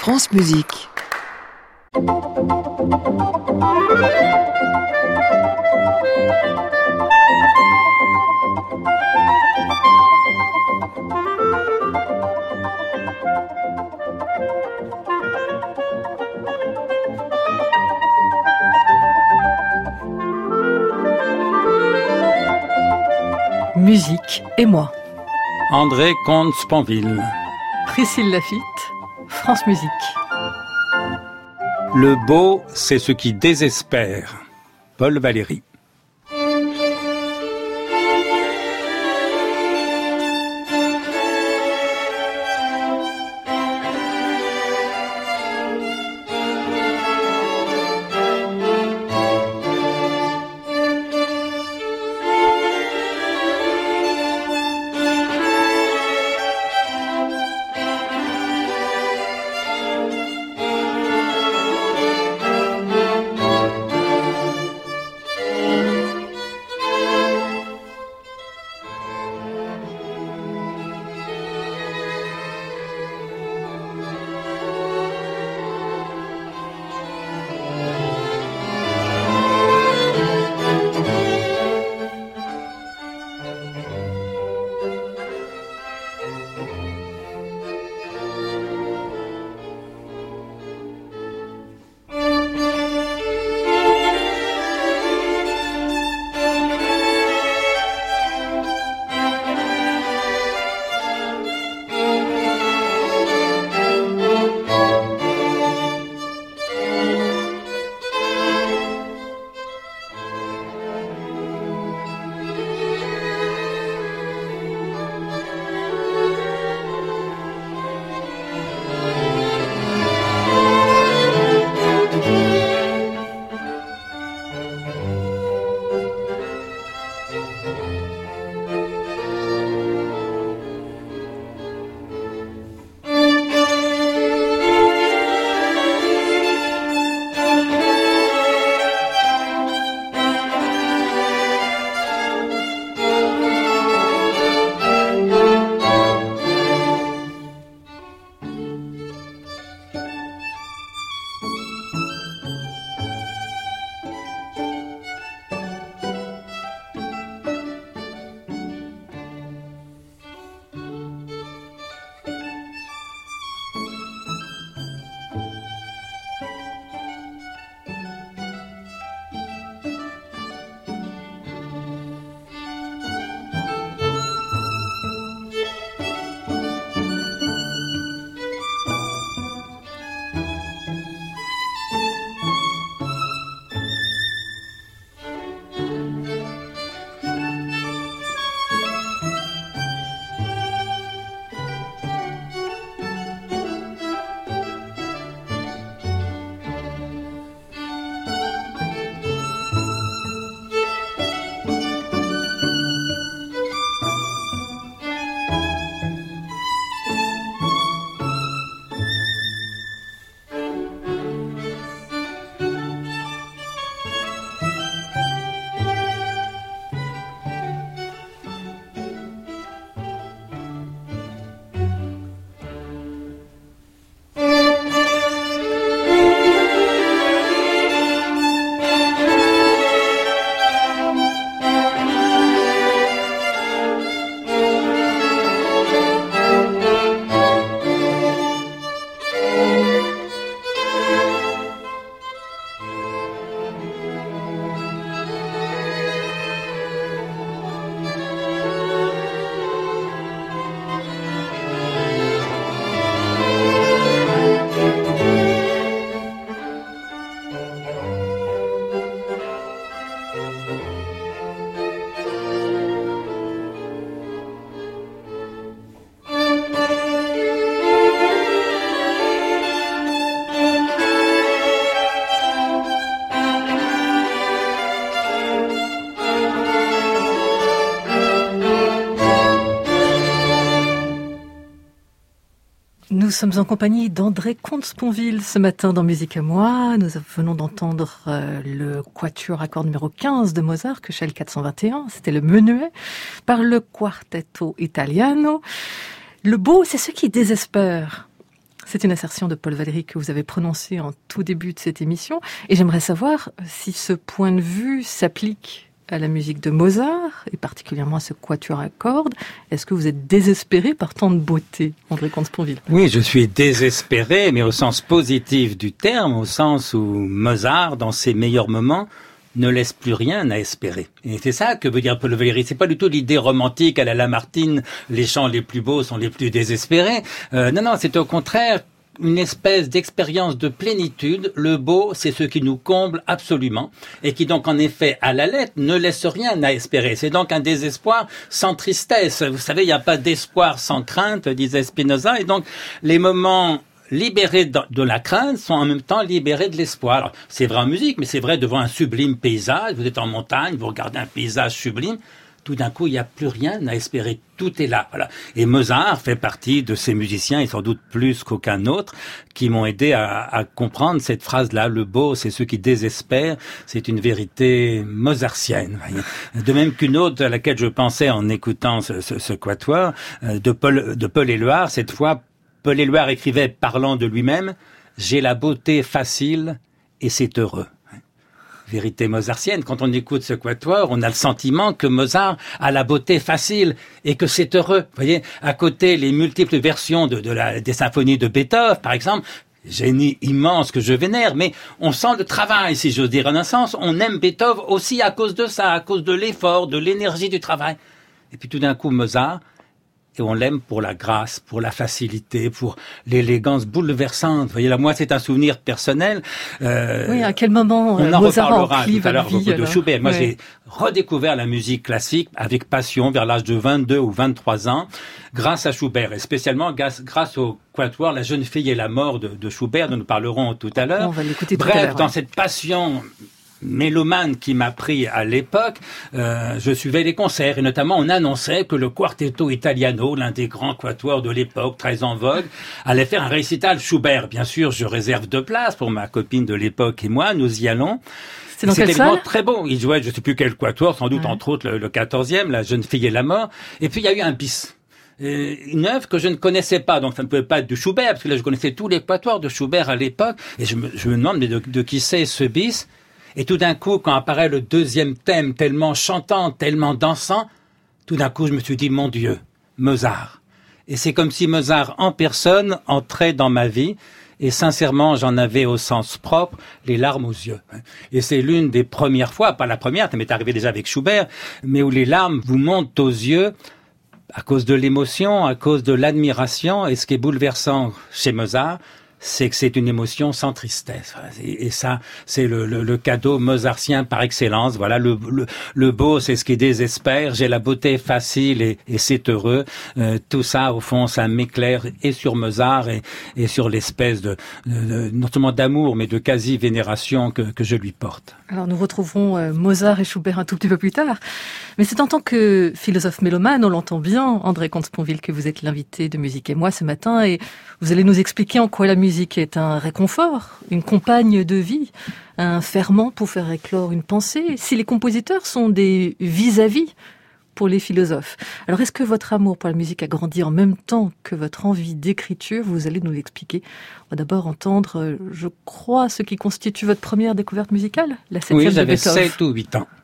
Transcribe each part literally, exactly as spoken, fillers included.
France Musique. Musique et moi. André Comte-Sponville. Priscille Laffitte, France Musique. Le beau, c'est ce qui désespère. Paul Valéry. Nous sommes en compagnie d'André Comte-Sponville ce matin dans Musique à moi. Nous venons d'entendre euh, le quatuor à cordes numéro quinze de Mozart, Köchel quatre cent vingt et un. C'était le menuet par le Quartetto Italiano. Le beau, c'est ce qui désespère. C'est une assertion de Paul Valéry que vous avez prononcée en tout début de cette émission. Et j'aimerais savoir si ce point de vue s'applique à la musique de Mozart, et particulièrement à ce quatuor à cordes. Est-ce que vous êtes désespéré par tant de beauté, André Comte-Sponville? Oui, je suis désespéré, mais au sens positif du terme, au sens où Mozart, dans ses meilleurs moments, ne laisse plus rien à espérer. Et c'est ça que veut dire Paul Valéry. C'est pas du tout l'idée romantique à la Lamartine, les chants les plus beaux sont les plus désespérés. Euh, non, non, c'est au contraire une espèce d'expérience de plénitude. Le beau, c'est ce qui nous comble absolument et qui donc, en effet, à la lettre, ne laisse rien à espérer. C'est donc un désespoir sans tristesse. Vous savez, il n'y a pas d'espoir sans crainte, disait Spinoza. Et donc, les moments libérés de la crainte sont en même temps libérés de l'espoir. Alors, c'est vrai en musique, mais c'est vrai devant un sublime paysage. Vous êtes en montagne, vous regardez un paysage sublime. Tout d'un coup, il n'y a plus rien à espérer. Tout est là. Voilà. Et Mozart fait partie de ces musiciens, et sans doute plus qu'aucun autre, qui m'ont aidé à, à comprendre cette phrase-là. Le beau, c'est ceux qui désespèrent. C'est une vérité mozartienne. Voyez. De même qu'une autre à laquelle je pensais en écoutant ce, ce, ce quatuor, de Paul, de Paul Éluard, cette fois, Paul Éluard écrivait, parlant de lui-même, « J'ai la beauté facile et c'est heureux ». Vérité mozartienne. Quand on écoute ce quatuor, on a le sentiment que Mozart a la beauté facile et que c'est heureux. Vous voyez, à côté, les multiples versions de, de la, des symphonies de Beethoven, par exemple, génie immense que je vénère, mais on sent le travail, si j'ose dire. En un sens, on aime Beethoven aussi à cause de ça, à cause de l'effort, de l'énergie du travail. Et puis tout d'un coup, Mozart, et on l'aime pour la grâce, pour la facilité, pour l'élégance bouleversante. Vous voyez, là, moi, c'est un souvenir personnel. Euh, oui, à quel moment on en Mozart reparlera tout à l'heure de Schubert. Moi, ouais. j'ai redécouvert la musique classique avec passion vers l'âge de vingt-deux ou vingt-trois ans, grâce à Schubert, et spécialement grâce, grâce au quatuor La jeune fille et la mort de, de Schubert, dont nous parlerons tout à l'heure. On va l'écouter tout Bref, à l'heure. dans ouais. cette passion mélomane qui m'a pris à l'époque, euh, je suivais les concerts et notamment on annonçait que le Quartetto Italiano, l'un des grands quatuors de l'époque, très en vogue, allait faire un récital Schubert. Bien sûr, je réserve deux places pour ma copine de l'époque et moi, nous y allons. C'est dans quelle C'était salle? vraiment très beau. Il jouait, je sais plus quel quatuor, sans doute ouais. entre autres le, le quatorzième, La jeune fille et la mort. Et puis il y a eu un bis. Euh, une œuvre que je ne connaissais pas, donc ça ne pouvait pas être de Schubert, parce que là je connaissais tous les quatuors de Schubert à l'époque, et je me, je me demande mais de, de qui c'est ce bis. Et tout d'un coup, quand apparaît le deuxième thème, tellement chantant, tellement dansant, tout d'un coup, je me suis dit, mon Dieu, Mozart. Et c'est comme si Mozart, en personne, entrait dans ma vie. Et sincèrement, j'en avais au sens propre les larmes aux yeux. Et c'est l'une des premières fois, pas la première, ça m'est arrivé déjà avec Schubert, mais où les larmes vous montent aux yeux à cause de l'émotion, à cause de l'admiration. Et ce qui est bouleversant chez Mozart, c'est que c'est une émotion sans tristesse. Et, et ça, c'est le, le, le cadeau mozartien par excellence. Voilà, le, le, le beau, c'est ce qui désespère. J'ai la beauté facile et, et c'est heureux. Euh, tout ça, au fond, ça m'éclaire et sur Mozart et, et sur l'espèce de, de, de, non seulement d'amour, mais de quasi-vénération que, que je lui porte. Alors, nous retrouverons euh, Mozart et Schubert un tout petit peu plus tard. Mais c'est en tant que philosophe mélomane, on l'entend bien, André Comte-Sponville, que vous êtes l'invité de Musique et Moi ce matin, et vous allez nous expliquer en quoi la musique est un réconfort, une compagne de vie, un ferment pour faire éclore une pensée, si les compositeurs sont des vis-à-vis pour les philosophes. Alors, est-ce que votre amour pour la musique a grandi en même temps que votre envie d'écriture? Vous allez nous l'expliquer. On va d'abord entendre, je crois, ce qui constitue votre première découverte musicale, la septième oui, de j'avais Beethoven. sept ou huit ans.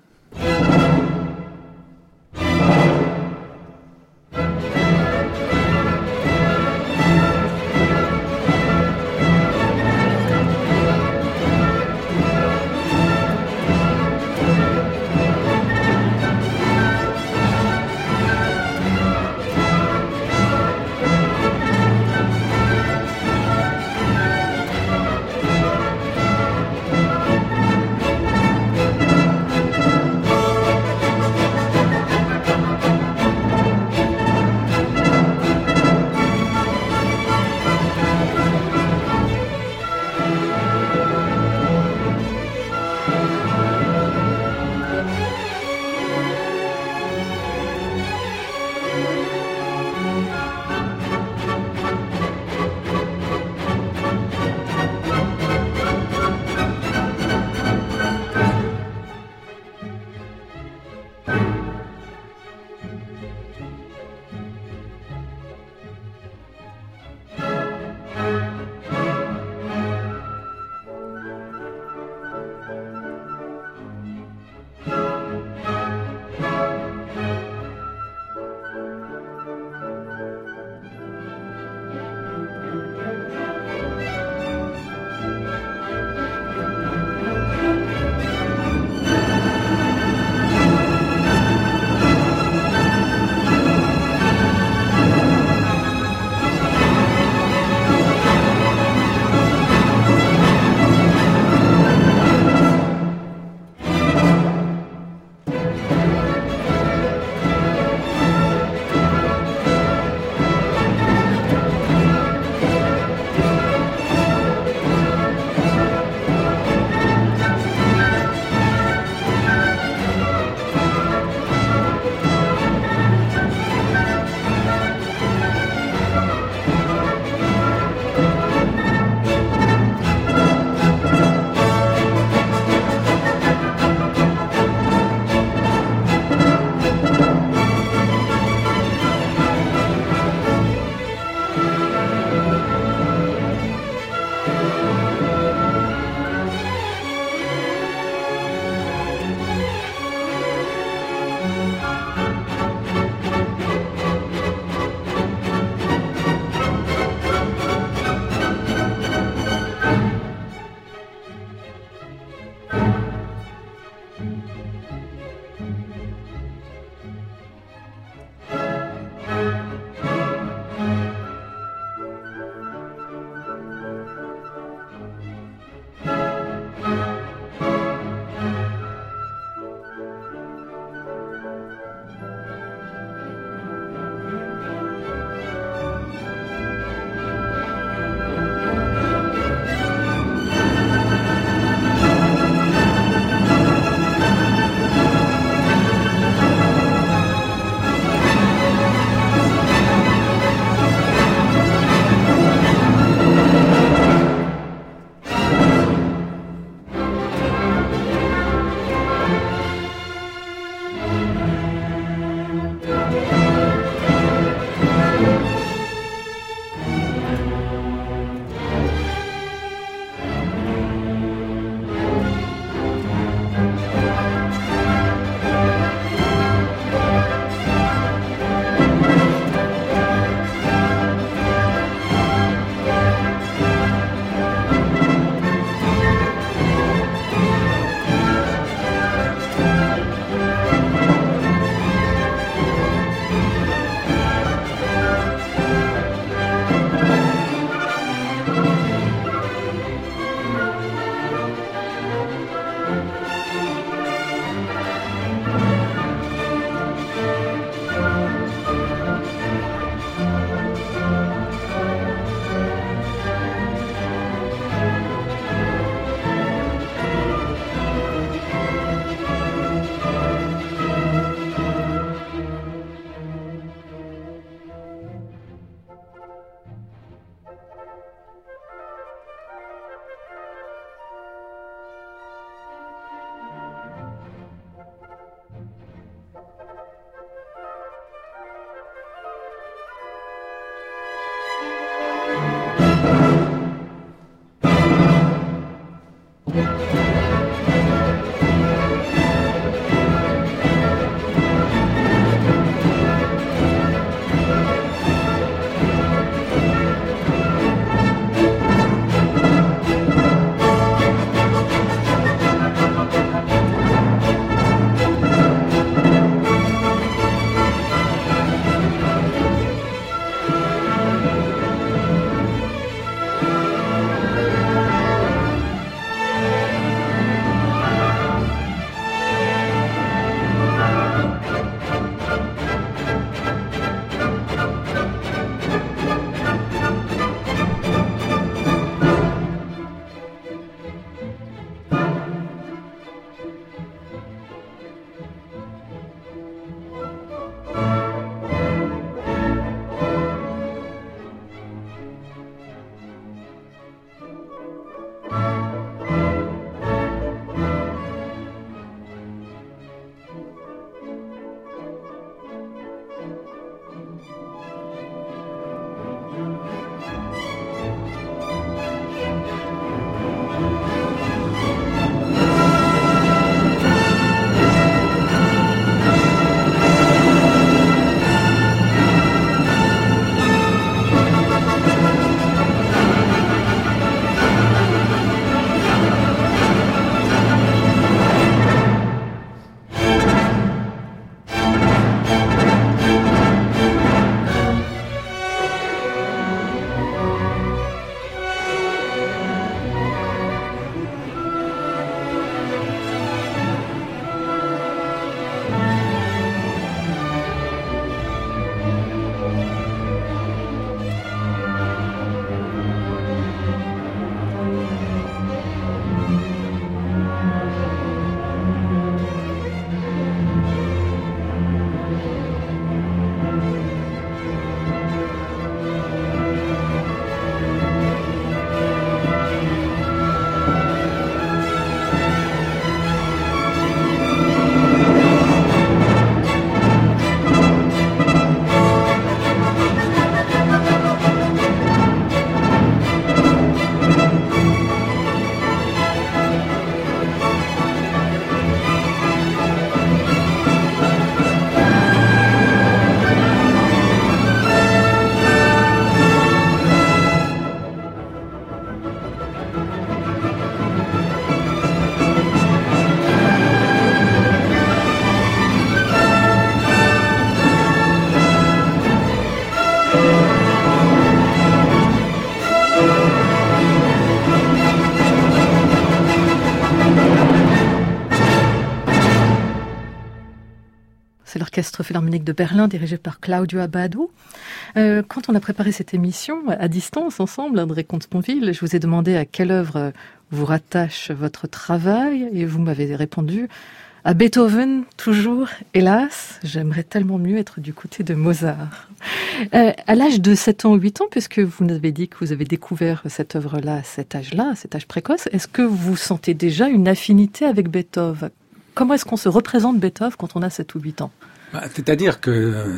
l'Orchestre Philharmonique de Berlin, dirigé par Claudio Abbado. Euh, quand on a préparé cette émission à distance ensemble, André Comte-Sponville, je vous ai demandé à quelle œuvre vous rattache votre travail et vous m'avez répondu à Beethoven, toujours. Hélas, j'aimerais tellement mieux être du côté de Mozart. Euh, à l'âge de sept ans ou huit ans, puisque vous nous avez dit que vous avez découvert cette œuvre-là à cet âge-là, à cet âge précoce, est-ce que vous sentez déjà une affinité avec Beethoven ? Comment est-ce qu'on se représente Beethoven quand on a sept ou huit ans ? Bah, c'est-à-dire que euh,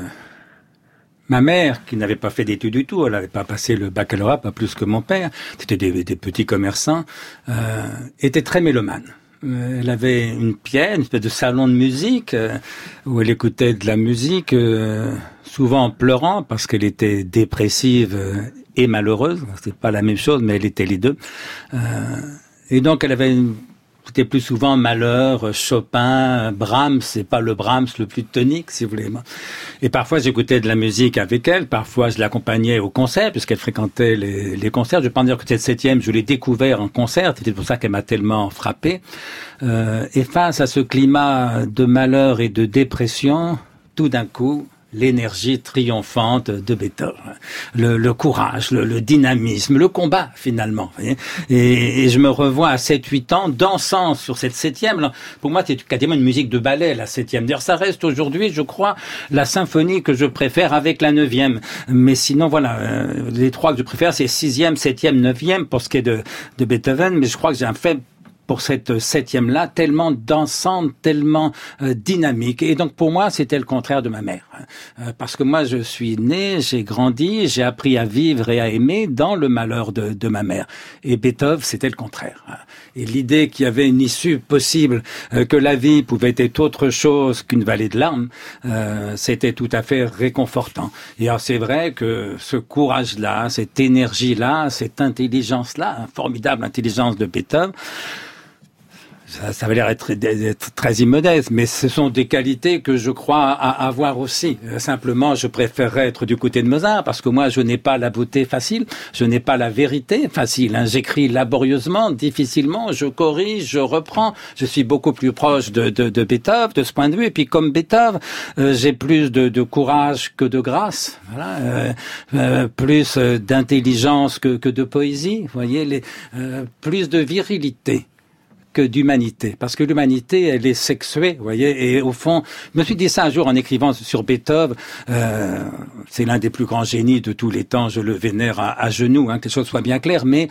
ma mère, qui n'avait pas fait d'études du tout, elle n'avait pas passé le baccalauréat, pas plus que mon père, c'était des, des petits commerçants, euh, était très mélomane. Elle avait une pièce, une espèce de salon de musique euh, où elle écoutait de la musique, euh, souvent en pleurant parce qu'elle était dépressive euh, et malheureuse. C'est pas la même chose, mais elle était les deux. Euh, et donc elle avait une C'était plus souvent Mahler, Chopin, Brahms, c'est pas le Brahms le plus tonique, si vous voulez. Et parfois, j'écoutais de la musique avec elle, parfois je l'accompagnais au concert, puisqu'elle fréquentait les, les concerts. Je vais pas dire que cette septième, je l'ai découvert en concert, c'était pour ça qu'elle m'a tellement frappé. Euh, et face à ce climat de malheur et de dépression, tout d'un coup, l'énergie triomphante de Beethoven, le, le courage, le, le dynamisme, le combat finalement. Vous voyez, et, et je me revois à sept huit ans dansant sur cette septième. Alors, pour moi, c'est quasiment une musique de ballet, la septième. D'ailleurs, ça reste aujourd'hui, je crois, la symphonie que je préfère avec la neuvième. Mais sinon, voilà, euh, les trois que je préfère, c'est sixième, septième, neuvième pour ce qui est de, de Beethoven. Mais je crois que j'ai un fait pour cette septième-là, tellement dansante, tellement euh, dynamique. Et donc, pour moi, c'était le contraire de ma mère. Euh, parce que moi, je suis né, j'ai grandi, j'ai appris à vivre et à aimer dans le malheur de, de ma mère. Et Beethoven, c'était le contraire. Et l'idée qu'il y avait une issue possible, euh, que la vie pouvait être autre chose qu'une vallée de larmes, euh, c'était tout à fait réconfortant. Et alors, c'est vrai que ce courage-là, cette énergie-là, cette intelligence-là, hein, formidable intelligence de Beethoven, Ça, ça va l'air être, être très immodeste, mais ce sont des qualités que je crois à avoir aussi. Simplement, je préférerais être du côté de Mozart, parce que moi, je n'ai pas la beauté facile, je n'ai pas la vérité facile. Hein. J'écris laborieusement, difficilement, je corrige, je reprends. Je suis beaucoup plus proche de, de, de Beethoven, de ce point de vue. Et puis, comme Beethoven, euh, j'ai plus de, de courage que de grâce, voilà, euh, euh, plus d'intelligence que, que de poésie. Vous voyez, les, euh, plus de virilité que d'humanité, parce que l'humanité, elle est sexuée, vous voyez, et au fond, je me suis dit ça un jour en écrivant sur Beethoven, euh, c'est l'un des plus grands génies de tous les temps, je le vénère à, à genoux, hein, que les choses soient bien claires, mais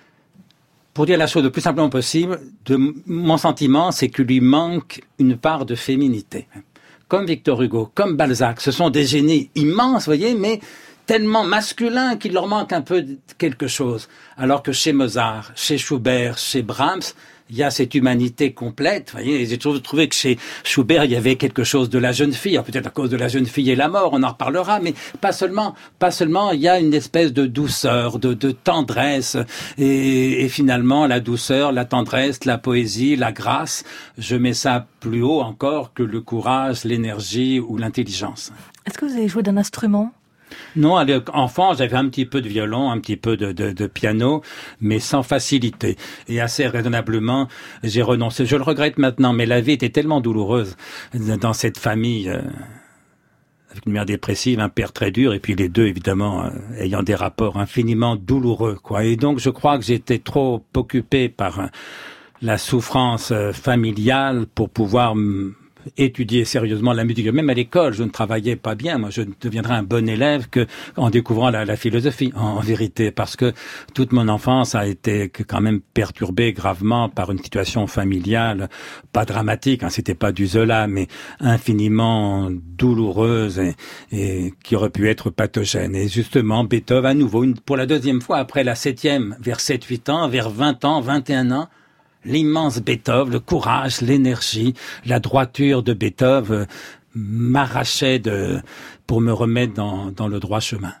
pour dire la chose le plus simplement possible, de, mon sentiment, c'est qu'il lui manque une part de féminité. Comme Victor Hugo, comme Balzac, ce sont des génies immenses, vous voyez, mais tellement masculins qu'il leur manque un peu de quelque chose. Alors que chez Mozart, chez Schubert, chez Brahms, il y a cette humanité complète, vous voyez. J'ai toujours trouvé que chez Schubert, il y avait quelque chose de la jeune fille, alors peut-être à cause de la jeune fille et la mort, on en reparlera, mais pas seulement, pas seulement, il y a une espèce de douceur, de, de tendresse, et, et finalement, la douceur, la tendresse, la poésie, la grâce, je mets ça plus haut encore que le courage, l'énergie ou l'intelligence. Est-ce que vous avez joué d'un instrument ? Non, à l'enfant, j'avais un petit peu de violon, un petit peu de, de, de piano, mais sans facilité. Et assez raisonnablement, j'ai renoncé. Je le regrette maintenant, mais la vie était tellement douloureuse dans cette famille, euh, avec une mère dépressive, un père très dur, et puis les deux, évidemment, euh, ayant des rapports infiniment douloureux, quoi. Et donc, je crois que j'étais trop occupé par euh, la souffrance euh, familiale pour pouvoir m- étudier sérieusement la musique. Même à l'école, je ne travaillais pas bien. Moi, je ne deviendrais un bon élève que en découvrant la, la philosophie, en, en vérité, parce que toute mon enfance a été quand même perturbée gravement par une situation familiale, pas dramatique, hein, c'était pas du Zola, mais infiniment douloureuse et, et qui aurait pu être pathogène. Et justement, Beethoven, à nouveau, une, pour la deuxième fois, après la septième, vers sept huit ans, vers vingt ans, vingt et un ans, l'immense Beethoven, le courage, l'énergie, la droiture de Beethoven euh, m'arrachait de, pour me remettre dans, dans le droit chemin.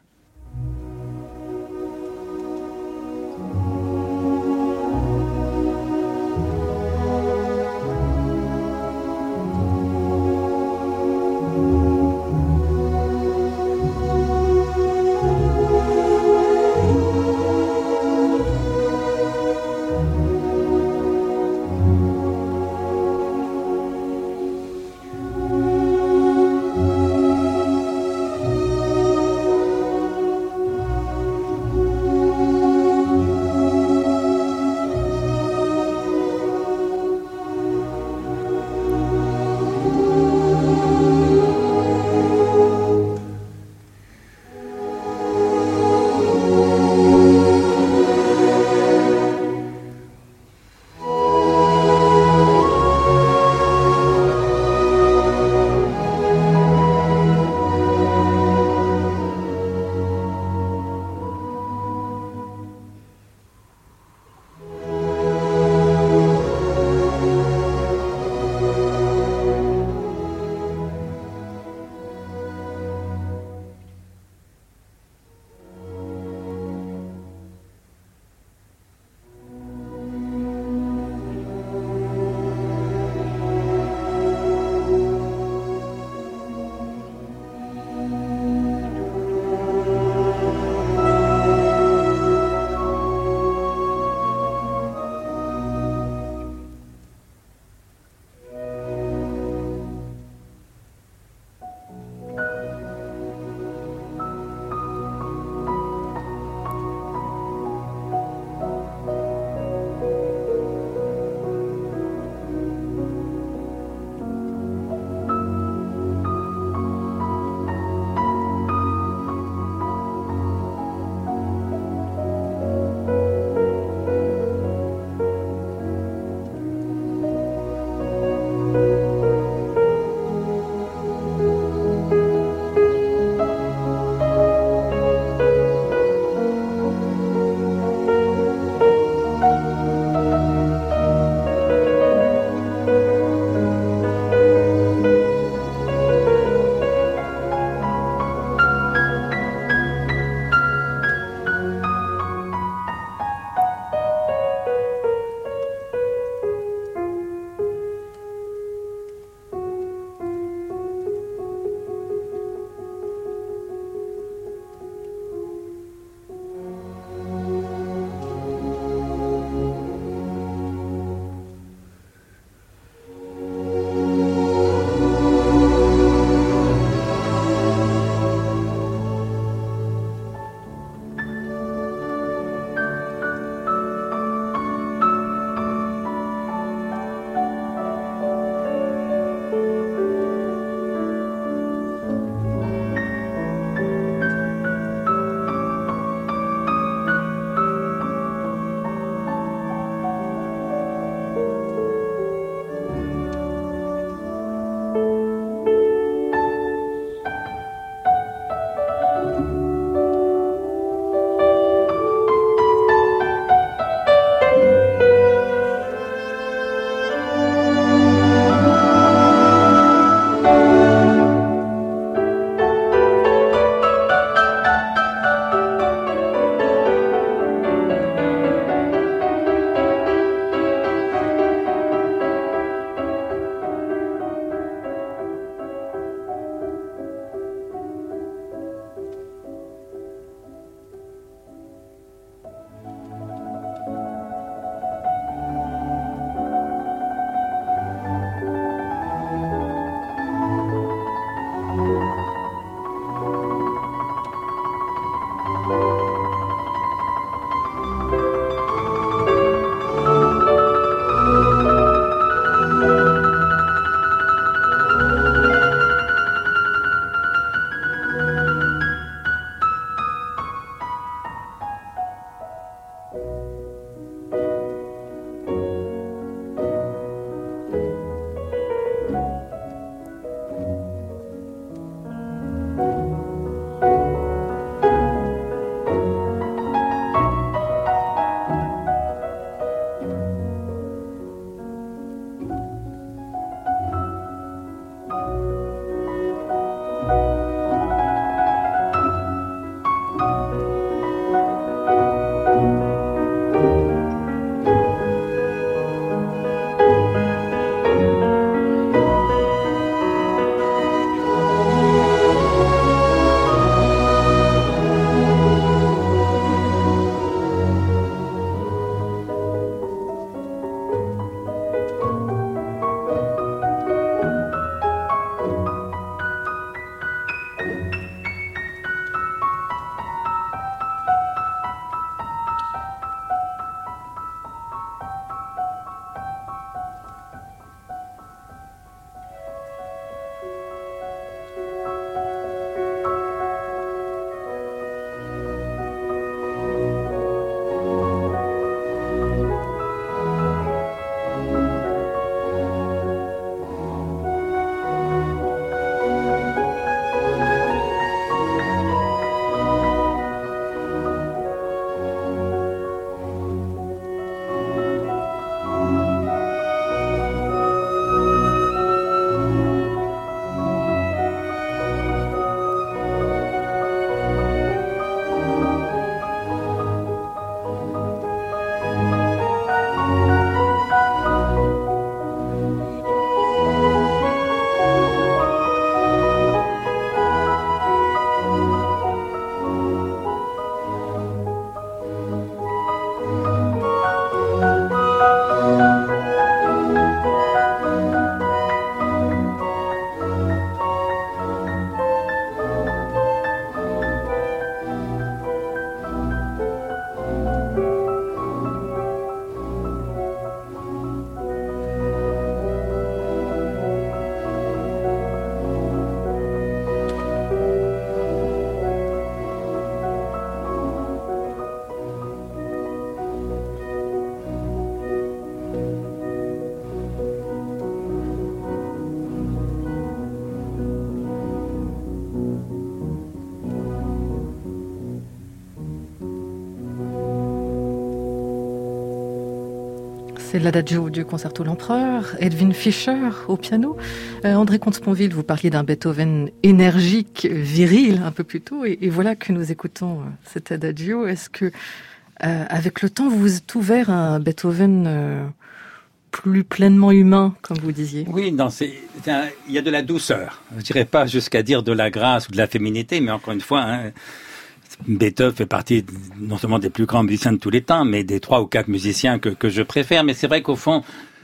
C'est l'Adagio du Concerto L'Empereur, Edwin Fischer au piano. Euh, André Comte-Sponville, vous parliez d'un Beethoven énergique, viril un peu plus tôt, et, et voilà que nous écoutons euh, cet Adagio. Est-ce que, euh, avec le temps, vous vous êtes ouvert à un Beethoven euh, plus pleinement humain, comme vous disiez? Oui, non, c'est, c'est un, il y a de la douceur. Je dirais pas jusqu'à dire de la grâce ou de la féminité, mais encore une fois, hein, Beethoven fait partie non seulement des plus grands musiciens de tous les temps, mais des trois ou quatre musiciens que, que je préfère. Mais c'est vrai qu'au fond,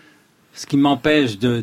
ce qui m'empêche de,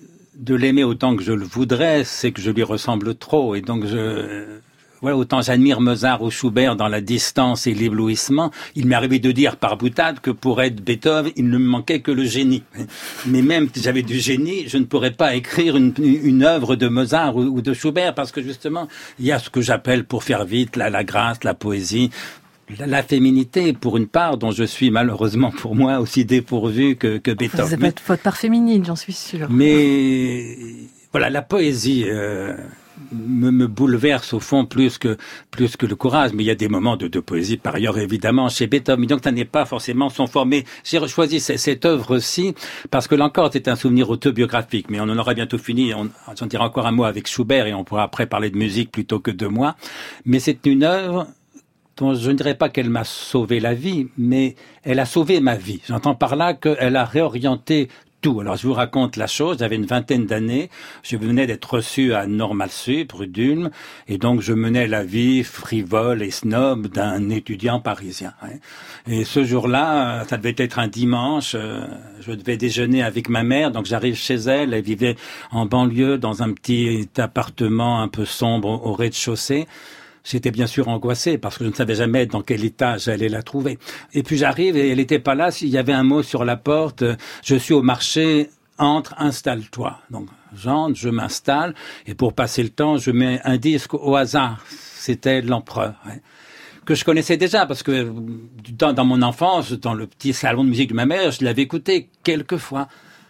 de l'aimer autant que je le voudrais, c'est que je lui ressemble trop. Et donc, je, voilà, autant j'admire Mozart ou Schubert dans la distance et l'éblouissement, il m'est arrivé de dire par boutade que pour être Beethoven, il ne me manquait que le génie. Mais même si j'avais du génie, je ne pourrais pas écrire une, une œuvre de Mozart ou, ou de Schubert, parce que justement, il y a ce que j'appelle, pour faire vite, la, la grâce, la poésie, la, la féminité, pour une part, dont je suis malheureusement pour moi aussi dépourvu que, que Beethoven. Vous avez votre part féminine, j'en suis sûre. Mais voilà, la poésie... Euh, Me, me bouleverse au fond plus que plus que le courage, mais il y a des moments de, de poésie par ailleurs évidemment chez Beethoven, donc ça n'est pas forcément son fort. Mais j'ai choisi cette, cette œuvre-ci parce que là encore c'est un souvenir autobiographique, mais on en aura bientôt fini, on, j'en dirai encore un mot avec Schubert et on pourra après parler de musique plutôt que de moi. Mais c'est une œuvre dont je ne dirais pas qu'elle m'a sauvé la vie, mais elle a sauvé ma vie. J'entends par là qu'elle a réorienté tout. Alors, je vous raconte la chose. J'avais une vingtaine d'années. Je venais d'être reçu à Normal Sup, rue d'Ulm. Et donc, je menais la vie frivole et snob d'un étudiant parisien. Et ce jour-là, ça devait être un dimanche. Je devais déjeuner avec ma mère. Donc, j'arrive chez elle. Elle vivait en banlieue dans un petit appartement un peu sombre au rez-de-chaussée. J'étais bien sûr angoissé parce que je ne savais jamais dans quel état j'allais la trouver. Et puis j'arrive et elle n'était pas là. S'il y avait un mot sur la porte, je suis au marché, entre, installe-toi. Donc j'entre, je m'installe et pour passer le temps, je mets un disque au hasard. C'était l'Empereur. Ouais. Que je connaissais déjà parce que dans, dans mon enfance, dans le petit salon de musique de ma mère, je l'avais écouté quelques fois.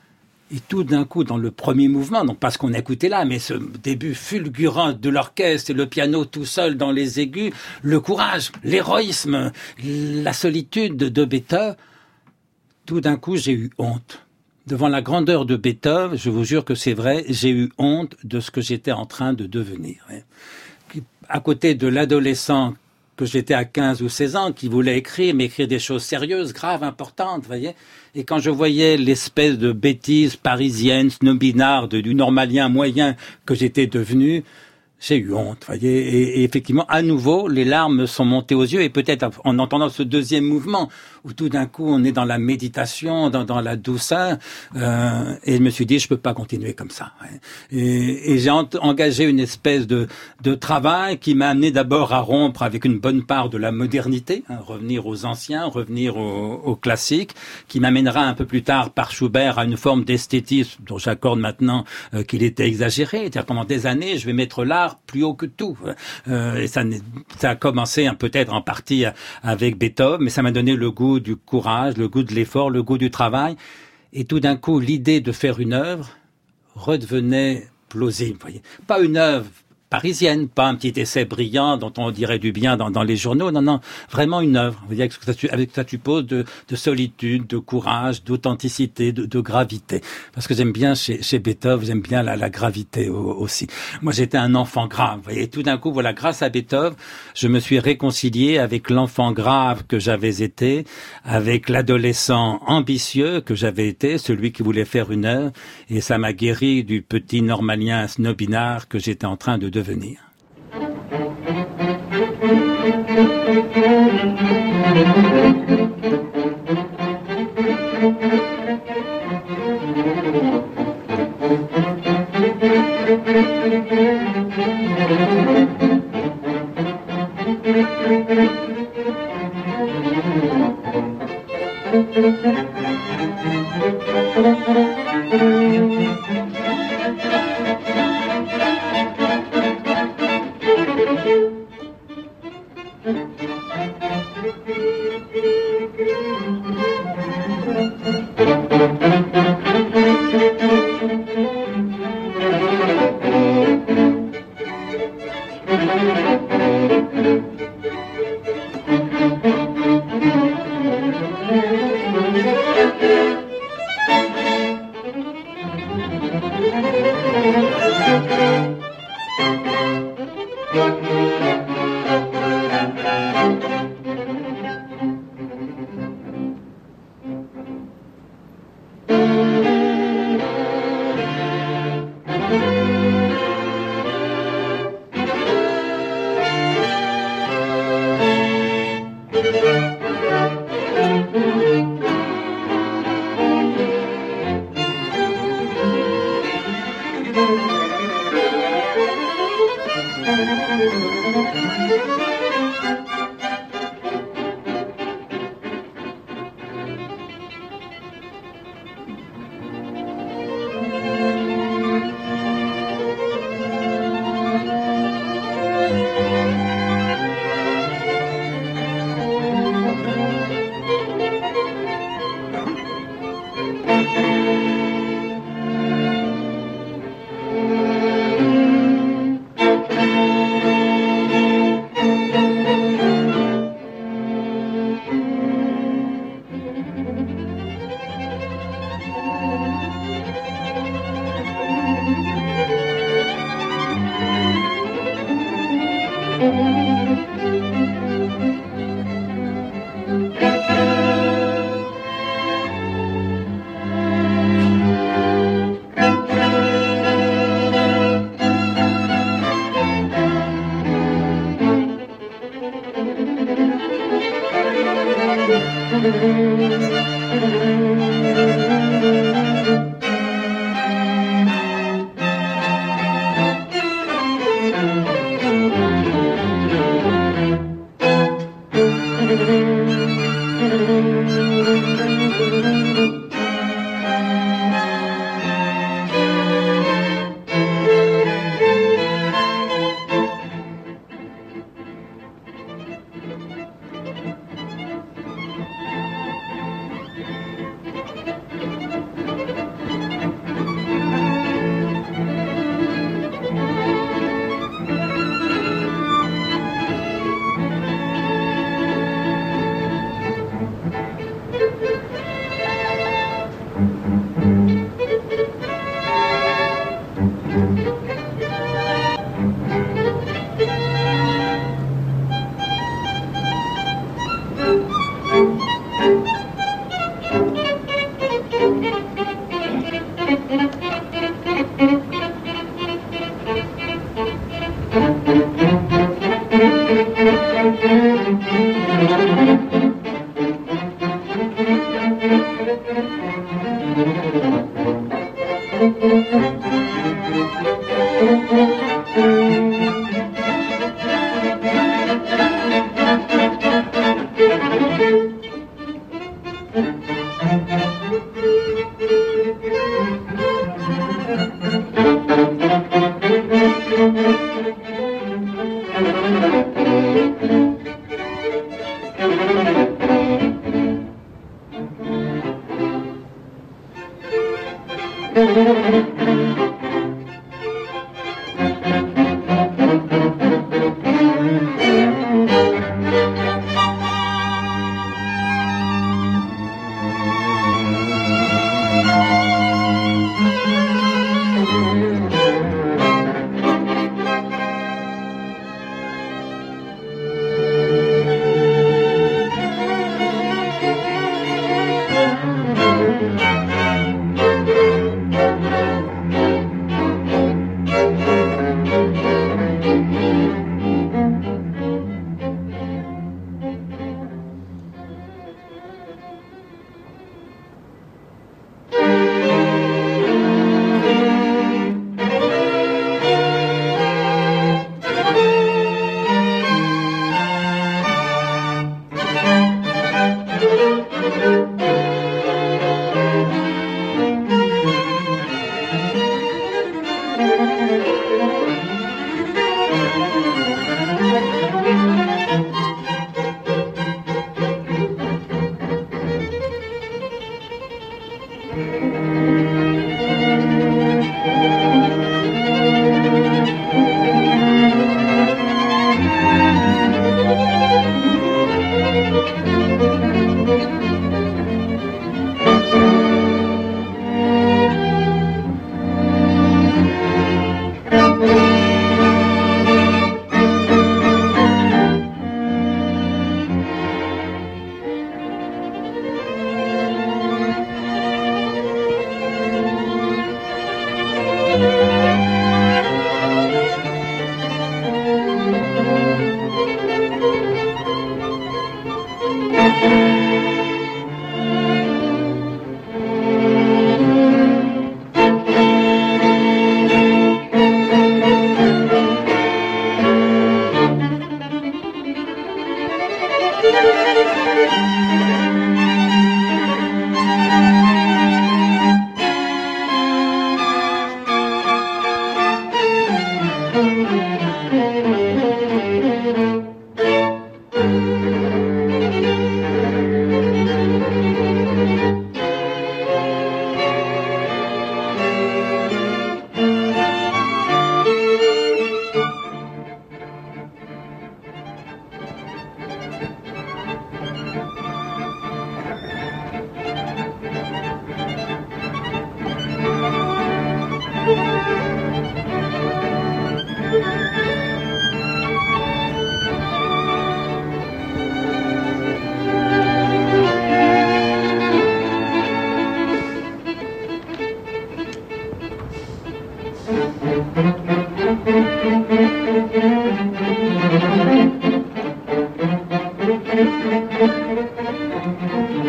Et tout d'un coup, dans le premier mouvement, donc pas ce qu'on écoutait là, mais ce début fulgurant de l'orchestre et le piano tout seul dans les aigus, le courage, l'héroïsme, la solitude de Beethoven, tout d'un coup, j'ai eu honte. Devant la grandeur de Beethoven, je vous jure que c'est vrai, j'ai eu honte de ce que j'étais en train de devenir. À côté de l'adolescent que j'étais à quinze ou seize ans, qui voulait écrire, mais écrire des choses sérieuses, graves, importantes, vous voyez. Et quand je voyais l'espèce de bêtise parisienne, snobinarde, du normalien moyen que j'étais devenu, j'ai eu honte, vous voyez. Et, et effectivement, à nouveau, les larmes me sont montées aux yeux, et peut-être en entendant ce deuxième mouvement, où tout d'un coup, on est dans la méditation, dans, dans la douceur, euh, et je me suis dit, je peux pas continuer comme ça. Ouais. Et, et j'ai en, engagé une espèce de, de travail qui m'a amené d'abord à rompre avec une bonne part de la modernité, hein, revenir aux anciens, revenir aux, aux classiques, qui m'amènera un peu plus tard par Schubert à une forme d'esthétisme dont j'accorde maintenant euh, qu'il était exagéré. C'est-à-dire pendant des années, je vais mettre l'art plus haut que tout. Euh, et ça, ça a commencé hein, peut-être en partie avec Beethoven, mais ça m'a donné le goût du courage, le goût de l'effort, le goût du travail. Et tout d'un coup, l'idée de faire une œuvre redevenait plausible. Vous voyez. Pas une œuvre parisienne, pas un petit essai brillant dont on dirait du bien dans, dans les journaux. Non, non, vraiment une œuvre. Vous voyez, avec ce que ça, avec ce que ça suppose de, de solitude, de courage, d'authenticité, de, de gravité. Parce que j'aime bien chez, chez Beethoven, j'aime bien la, la gravité aussi. Moi, j'étais un enfant grave. Vous voyez, tout d'un coup, voilà, grâce à Beethoven, je me suis réconcilié avec l'enfant grave que j'avais été, avec l'adolescent ambitieux que j'avais été, celui qui voulait faire une œuvre, et ça m'a guéri du petit normalien snobinard que j'étais en train de devenir. Venir.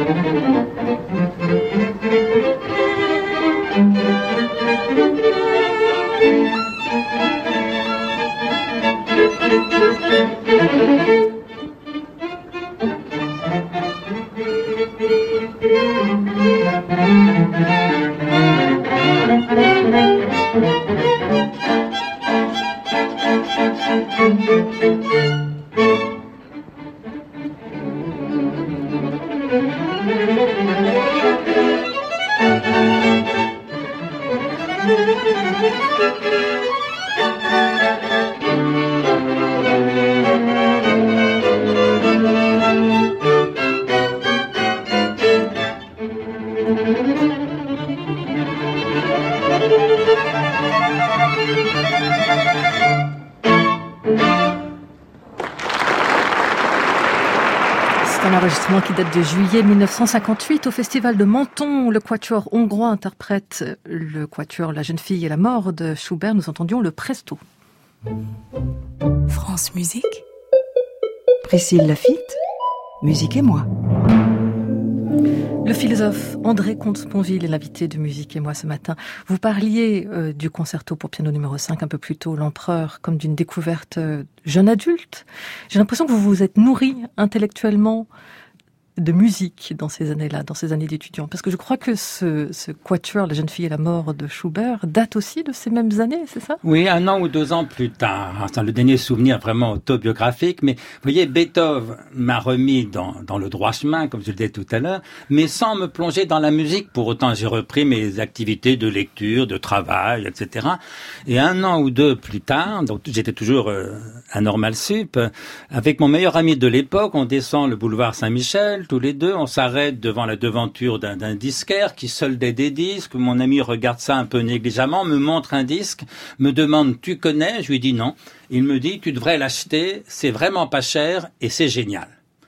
Qui date de juillet mille neuf cent cinquante-huit au festival de Menton. Le quatuor hongrois interprète le quatuor La jeune fille et la mort de Schubert. Nous entendions le Presto. France Musique. Priscille Lafitte, Musique et moi. Le philosophe André Comte-Sponville est l'invité de Musique et moi ce matin. Vous parliez euh, du concerto pour piano numéro cinq un peu plus tôt, l'Empereur, comme d'une découverte euh, jeune adulte. J'ai l'impression que vous vous êtes nourri intellectuellement de musique dans ces années-là, dans ces années d'étudiant. Parce que je crois que ce, ce quatuor, La jeune fille et la mort de Schubert, date aussi de ces mêmes années, c'est ça? Oui, un an ou deux ans plus tard. Enfin, le dernier souvenir vraiment autobiographique. Mais vous voyez, Beethoven m'a remis dans, dans le droit chemin, comme je le disais tout à l'heure, mais sans me plonger dans la musique. Pour autant, j'ai repris mes activités de lecture, de travail, et cetera. Et un an ou deux plus tard, donc j'étais toujours euh, à Normal Sup, avec mon meilleur ami de l'époque, on descend le boulevard Saint-Michel. Tous les deux, on s'arrête devant la devanture d'un, d'un disquaire qui soldait des disques. Mon ami regarde ça un peu négligemment, me montre un disque, me demande « Tu connais ?» Je lui dis non. Il me dit « Tu devrais l'acheter, c'est vraiment pas cher et c'est génial. »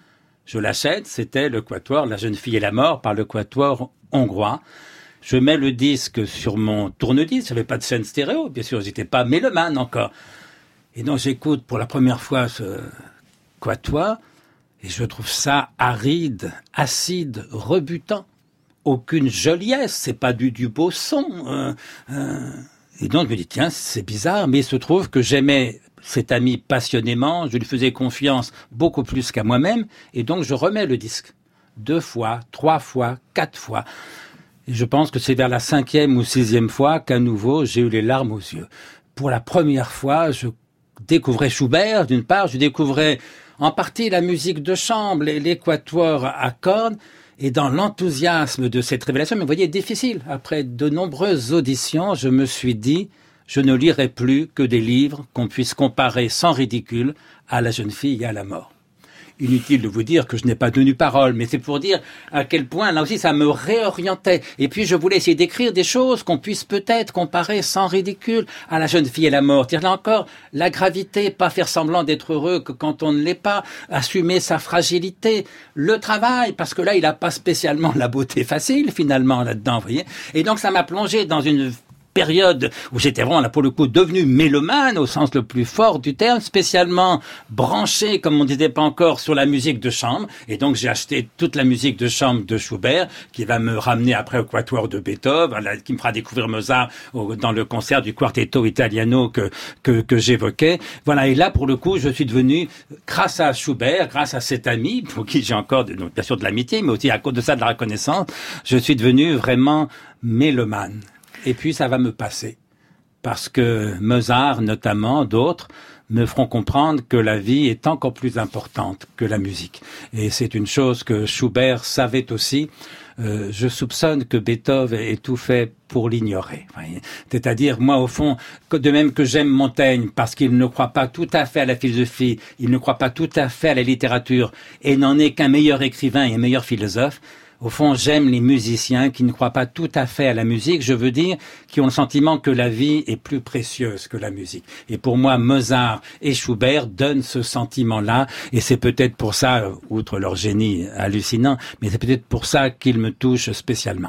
Je l'achète, c'était le quatuor La jeune fille et la mort par le quatuor hongrois. Je mets le disque sur mon tourne-disque, j'avais pas de chaîne stéréo, bien sûr, j'étais pas mélomane encore. Et donc j'écoute pour la première fois ce quatuor. Et je trouve ça aride, acide, rebutant. Aucune joliesse, c'est pas du, du beau son. Euh, euh. Et donc je me dis, tiens, c'est bizarre, mais il se trouve que j'aimais cet ami passionnément, je lui faisais confiance beaucoup plus qu'à moi-même, et donc je remets le disque. Deux fois, trois fois, quatre fois. Et je pense que c'est vers la cinquième ou sixième fois qu'à nouveau, j'ai eu les larmes aux yeux. Pour la première fois, je découvrais Schubert, d'une part, je découvrais en partie la musique de chambre, les, les quatuors à cordes, et dans l'enthousiasme de cette révélation, mais vous voyez, difficile. Après de nombreuses auditions, je me suis dit, je ne lirai plus que des livres qu'on puisse comparer sans ridicule à La jeune fille et à la mort. Inutile de vous dire que je n'ai pas tenu parole, mais c'est pour dire à quel point, là aussi, ça me réorientait. Et puis, je voulais essayer d'écrire des choses qu'on puisse peut-être comparer sans ridicule à La jeune fille et la mort. Dire là encore, la gravité, pas faire semblant d'être heureux que quand on ne l'est pas, assumer sa fragilité, le travail, parce que là, il n'a pas spécialement la beauté facile, finalement, là-dedans, vous voyez. Et donc, ça m'a plongé dans une période où j'étais vraiment là pour le coup devenu mélomane au sens le plus fort du terme, spécialement branché, comme on disait pas encore, sur la musique de chambre. Et donc j'ai acheté toute la musique de chambre de Schubert, qui va me ramener après au quatuor de Beethoven, qui me fera découvrir Mozart dans le concert du Quartetto Italiano que que, que j'évoquais. Voilà. Et là, pour le coup, je suis devenu, grâce à Schubert, grâce à cet ami pour qui j'ai encore, donc, bien sûr, de l'amitié, mais aussi à cause de ça de la reconnaissance, je suis devenu vraiment mélomane. Et puis, ça va me passer. Parce que Mozart, notamment, d'autres, me feront comprendre que la vie est encore plus importante que la musique. Et c'est une chose que Schubert savait aussi. Euh, je soupçonne que Beethoven ait tout fait pour l'ignorer. C'est-à-dire, moi, au fond, de même que j'aime Montaigne, parce qu'il ne croit pas tout à fait à la philosophie, il ne croit pas tout à fait à la littérature, et n'en est qu'un meilleur écrivain et un meilleur philosophe, au fond, j'aime les musiciens qui ne croient pas tout à fait à la musique, je veux dire, qui ont le sentiment que la vie est plus précieuse que la musique. Et pour moi, Mozart et Schubert donnent ce sentiment-là, et c'est peut-être pour ça, outre leur génie hallucinant, mais c'est peut-être pour ça qu'ils me touchent spécialement.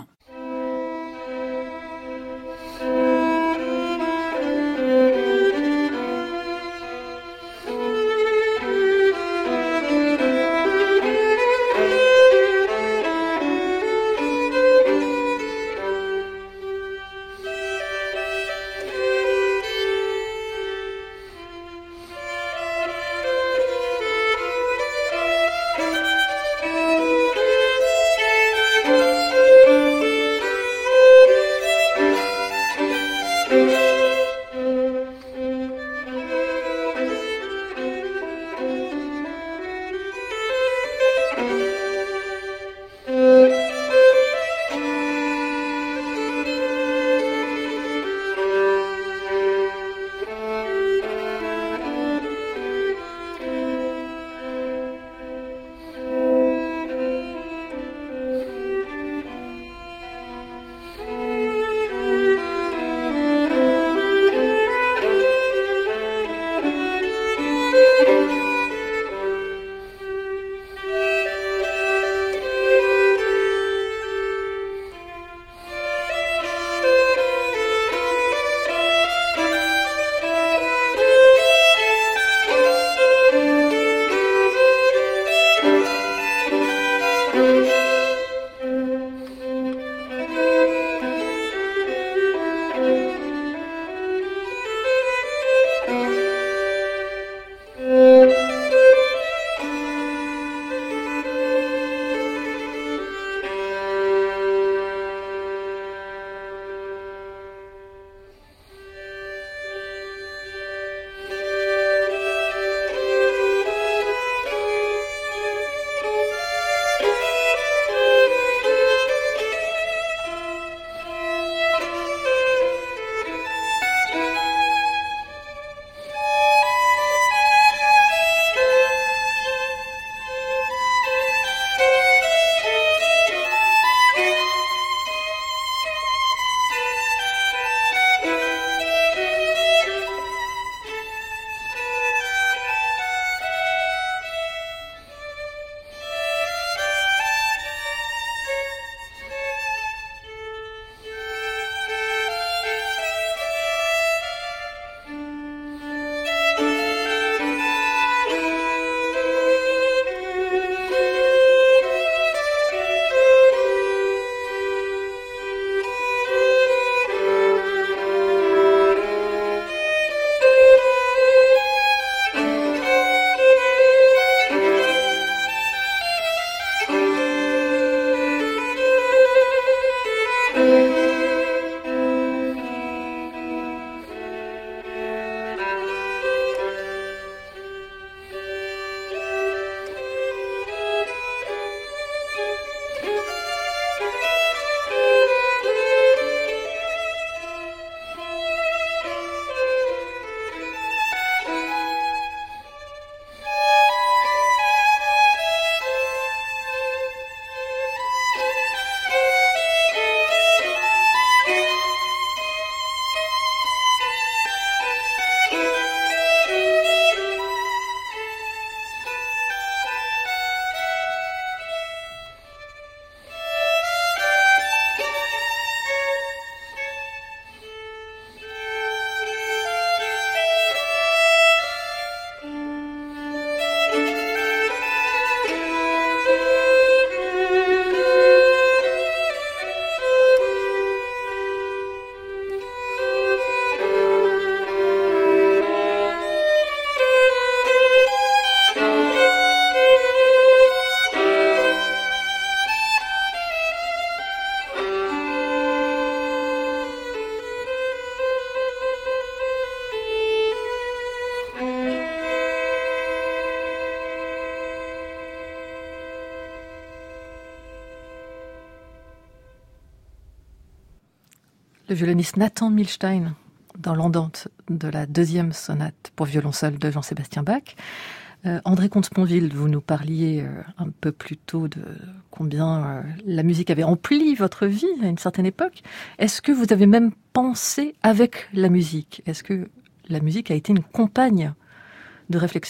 le violoniste Nathan Milstein dans l'andante de la deuxième sonate pour violon seul de Jean-Sébastien Bach. Euh, André Comte-Sponville, vous nous parliez euh, un peu plus tôt de combien euh, la musique avait empli votre vie à une certaine époque. Est-ce que vous avez même pensé avec la musique ? Est-ce que la musique a été une compagne de réflexion ?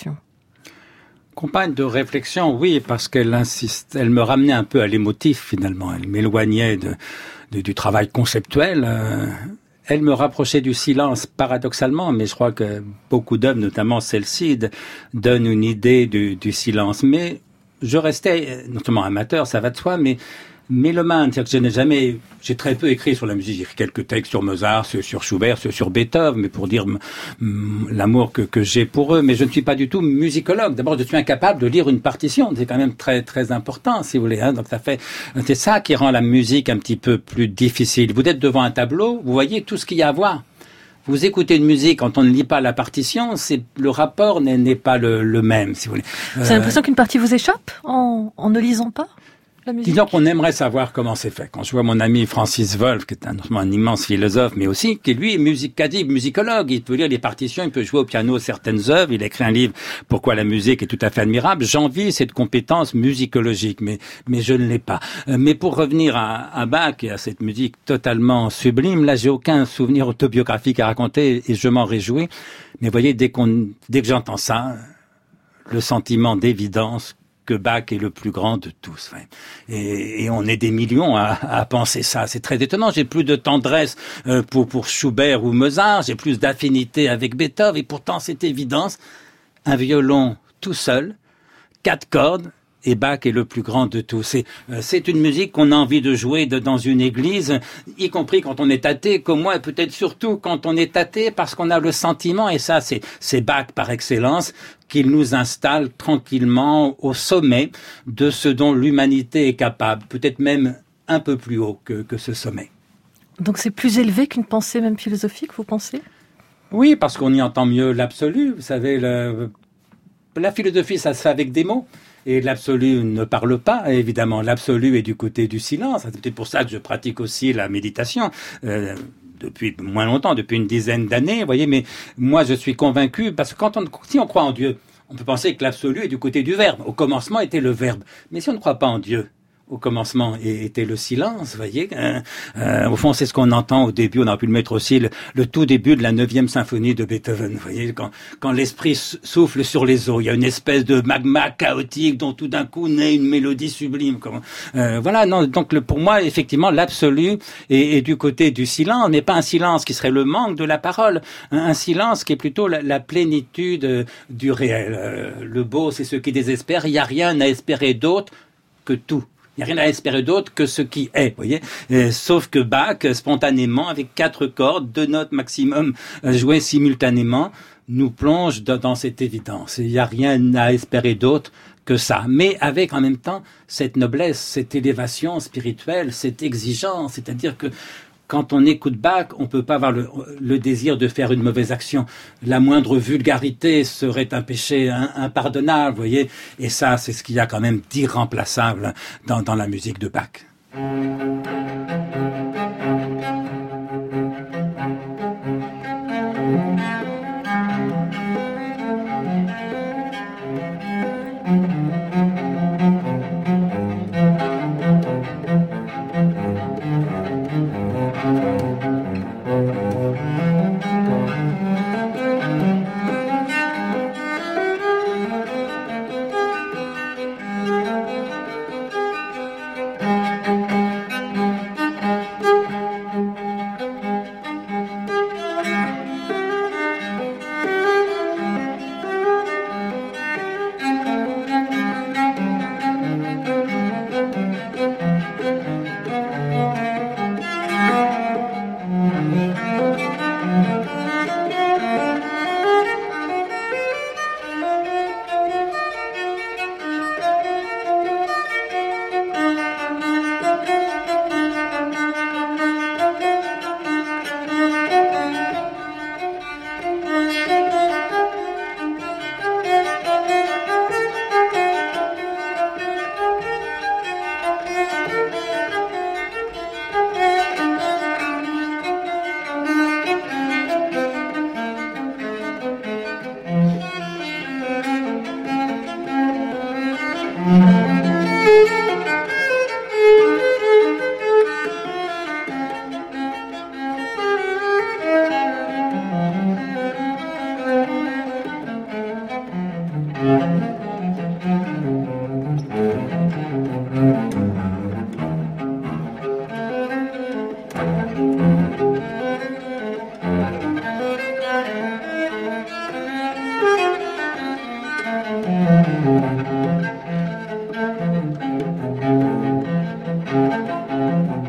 Compagne de réflexion, oui, parce qu'elle insiste, elle me ramenait un peu à l'émotif finalement. Elle m'éloignait de, de, du travail conceptuel. Euh, elle me rapprochait du silence paradoxalement, mais je crois que beaucoup d'œuvres, notamment celle-ci, donnent une idée du, du silence. Mais je restais, notamment amateur, ça va de soi, mais mélomane, c'est-à-dire que je n'ai jamais, j'ai très peu écrit sur la musique. J'ai écrit quelques textes sur Mozart, sur Schubert, sur Beethoven, mais pour dire m- l'amour que, que j'ai pour eux. Mais je ne suis pas du tout musicologue. D'abord, je suis incapable de lire une partition. C'est quand même très, très important, si vous voulez. Hein. Donc, ça fait, c'est ça qui rend la musique un petit peu plus difficile. Vous êtes devant un tableau, vous voyez tout ce qu'il y a à voir. Vous écoutez une musique, quand on ne lit pas la partition, c'est, le rapport n'est, n'est pas le, le même, si vous voulez. Vous avez euh, l'impression qu'une partie vous échappe en, en ne lisant pas ? Disons qu'on aimerait savoir comment c'est fait. Quand je vois mon ami Francis Wolff, qui est un, un immense philosophe, mais aussi qui lui est musicadique, musicologue, il peut lire les partitions, il peut jouer au piano certaines œuvres, il a écrit un livre « Pourquoi la musique est tout à fait admirable ». J'envie cette compétence musicologique, mais mais je ne l'ai pas. Mais pour revenir à, à Bach et à cette musique totalement sublime, là j'ai aucun souvenir autobiographique à raconter et je m'en réjouis. Mais vous voyez, dès qu'on, dès que j'entends ça, le sentiment d'évidence que Bach est le plus grand de tous. Ouais. Et, et on est des millions à, à penser ça. C'est très étonnant. J'ai plus de tendresse euh, pour, pour Schubert ou Mozart. J'ai plus d'affinité avec Beethoven. Et pourtant, cette évidence, un violon tout seul, quatre cordes, et Bach est le plus grand de tous. C'est, euh, c'est une musique qu'on a envie de jouer de, dans une église, y compris quand on est athée, comme moi, et peut-être surtout quand on est athée, parce qu'on a le sentiment, et ça, c'est, c'est Bach par excellence, qu'il nous installe tranquillement au sommet de ce dont l'humanité est capable, peut-être même un peu plus haut que, que ce sommet. Donc c'est plus élevé qu'une pensée même philosophique, vous pensez ? Oui, parce qu'on y entend mieux l'absolu. Vous savez, le, la philosophie, ça se fait avec des mots. Et l'absolu ne parle pas, évidemment. L'absolu est du côté du silence. C'est peut-être pour ça que je pratique aussi la méditation. Euh, depuis moins longtemps, depuis une dizaine d'années, vous voyez, mais moi je suis convaincu, parce que quand on, si on croit en Dieu, on peut penser que l'absolu est du côté du verbe. Au commencement était le verbe. Mais si on ne croit pas en Dieu, au commencement était le silence, vous voyez. Euh, euh, au fond, c'est ce qu'on entend au début. On aurait pu le mettre aussi le, le tout début de la neuvième symphonie de Beethoven. Vous voyez, quand, quand l'esprit souffle sur les eaux, il y a une espèce de magma chaotique dont tout d'un coup naît une mélodie sublime. Comme, euh, voilà. Non, donc le, pour moi, effectivement, l'absolu est, est du côté du silence, mais pas un silence qui serait le manque de la parole. Un, un silence qui est plutôt la, la plénitude euh, du réel. Euh, le beau, c'est ce qui désespère. Il n'y a rien à espérer d'autre que tout. Il n'y a rien à espérer d'autre que ce qui est, vous voyez. Euh, sauf que Bach, spontanément, avec quatre cordes, deux notes maximum euh, jouées simultanément, nous plonge dans, dans cette évidence. Il n'y a rien à espérer d'autre que ça. Mais avec, en même temps, cette noblesse, cette élévation spirituelle, cette exigence. C'est-à-dire que quand on écoute Bach, on ne peut pas avoir le, le désir de faire une mauvaise action. La moindre vulgarité serait un péché impardonnable, vous voyez. Et ça, c'est ce qu'il y a quand même d'irremplaçable dans, dans la musique de Bach.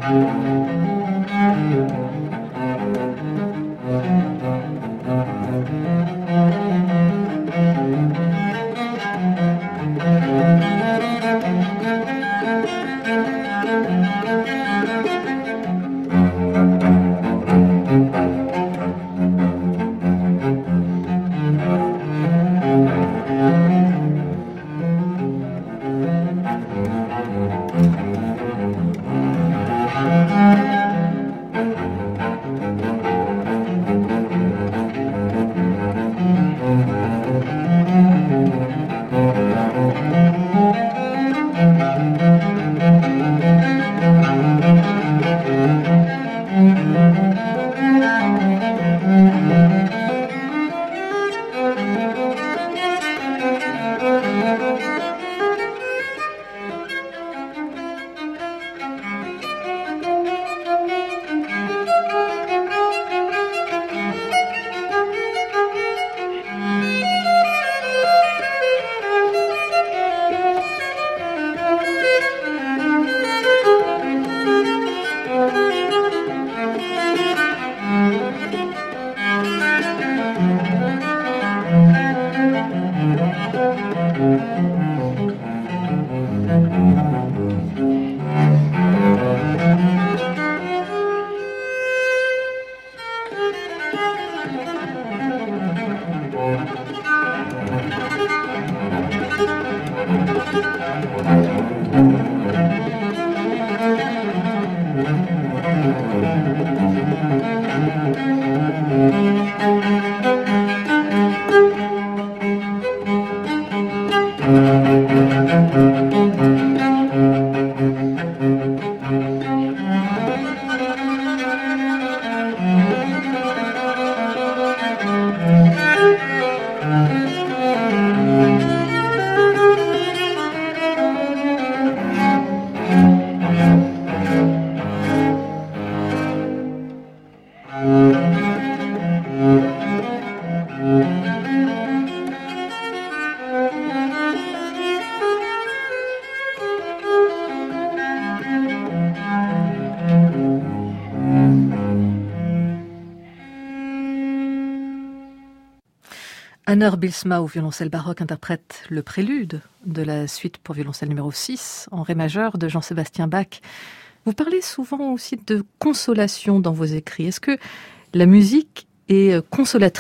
Anner Bylsma au violoncelle baroque interprète le prélude de la suite pour violoncelle numéro six en ré majeur de Jean-Sébastien Bach. Vous parlez souvent aussi de consolation dans vos écrits. Est-ce que la musique est consolatrice ?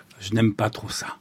Je n'aime pas trop ça.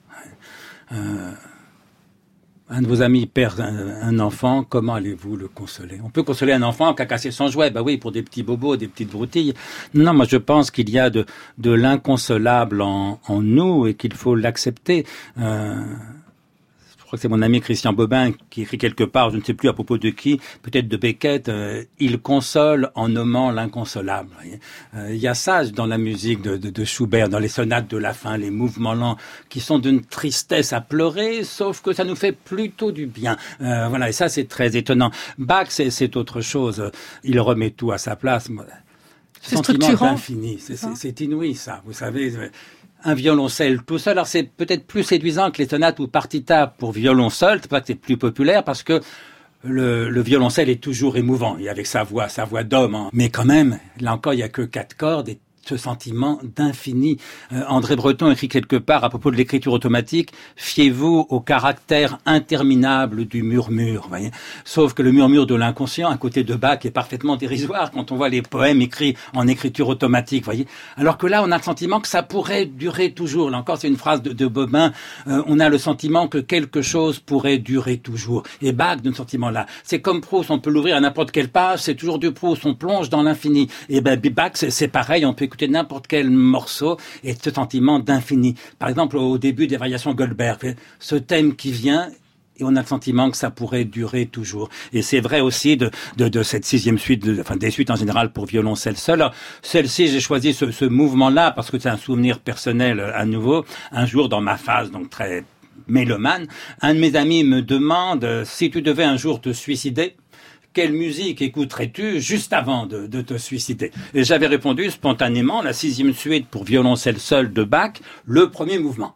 Euh, un de vos amis perd un, un enfant, comment allez-vous le consoler ? On peut consoler un enfant qui a cassé son jouet, bah oui, pour des petits bobos, des petites broutilles. Non, moi je pense qu'il y a de, de l'inconsolable en, en nous et qu'il faut l'accepter. Euh, Je crois que c'est mon ami Christian Bobin qui écrit quelque part, je ne sais plus à propos de qui, peut-être de Beckett, euh, il console en nommant l'inconsolable. Euh, il y a ça dans la musique de, de, de Schubert, dans les sonates de la fin, les mouvements lents qui sont d'une tristesse à pleurer, sauf que ça nous fait plutôt du bien. Euh, voilà, et ça c'est très étonnant. Bach, c'est, c'est autre chose. Il remet tout à sa place. Ce c'est sentiment structurant. d'infini, c'est, c'est, c'est inouï ça, vous savez. Un violoncelle tout seul, alors c'est peut-être plus séduisant que les sonates ou partitas pour violon seul, c'est pas que c'est plus populaire parce que le, le violoncelle est toujours émouvant, et avec sa voix, sa voix d'homme, hein. Mais quand même, là encore, il y a que quatre cordes et ce sentiment d'infini. Euh, André Breton écrit quelque part à propos de l'écriture automatique, fiez-vous au caractère interminable du murmure, voyez. Sauf que le murmure de l'inconscient, à côté de Bach, est parfaitement dérisoire quand on voit les poèmes écrits en écriture automatique, voyez. Alors que là, on a le sentiment que ça pourrait durer toujours. Là encore, c'est une phrase de, de Bobin. Euh, on a le sentiment que quelque chose pourrait durer toujours. Et Bach, de ce sentiment-là, c'est comme Proust, on peut l'ouvrir à n'importe quelle page, c'est toujours du Proust, on plonge dans l'infini. Et ben, Bach, c'est, c'est pareil, on peut écouter n'importe quel morceau et ce sentiment d'infini. Par exemple, au début des variations Goldberg, ce thème qui vient et on a le sentiment que ça pourrait durer toujours. Et c'est vrai aussi de, de, de cette sixième suite, de, enfin des suites en général pour violoncelle seul. Alors, celle-ci, j'ai choisi ce, ce mouvement-là parce que c'est un souvenir personnel à nouveau. Un jour, dans ma phase donc très mélomane, un de mes amis me demande si tu devais un jour te suicider, quelle musique écouterais-tu juste avant de, de te suicider ? Et j'avais répondu spontanément la sixième suite pour violoncelle seul de Bach, le premier mouvement.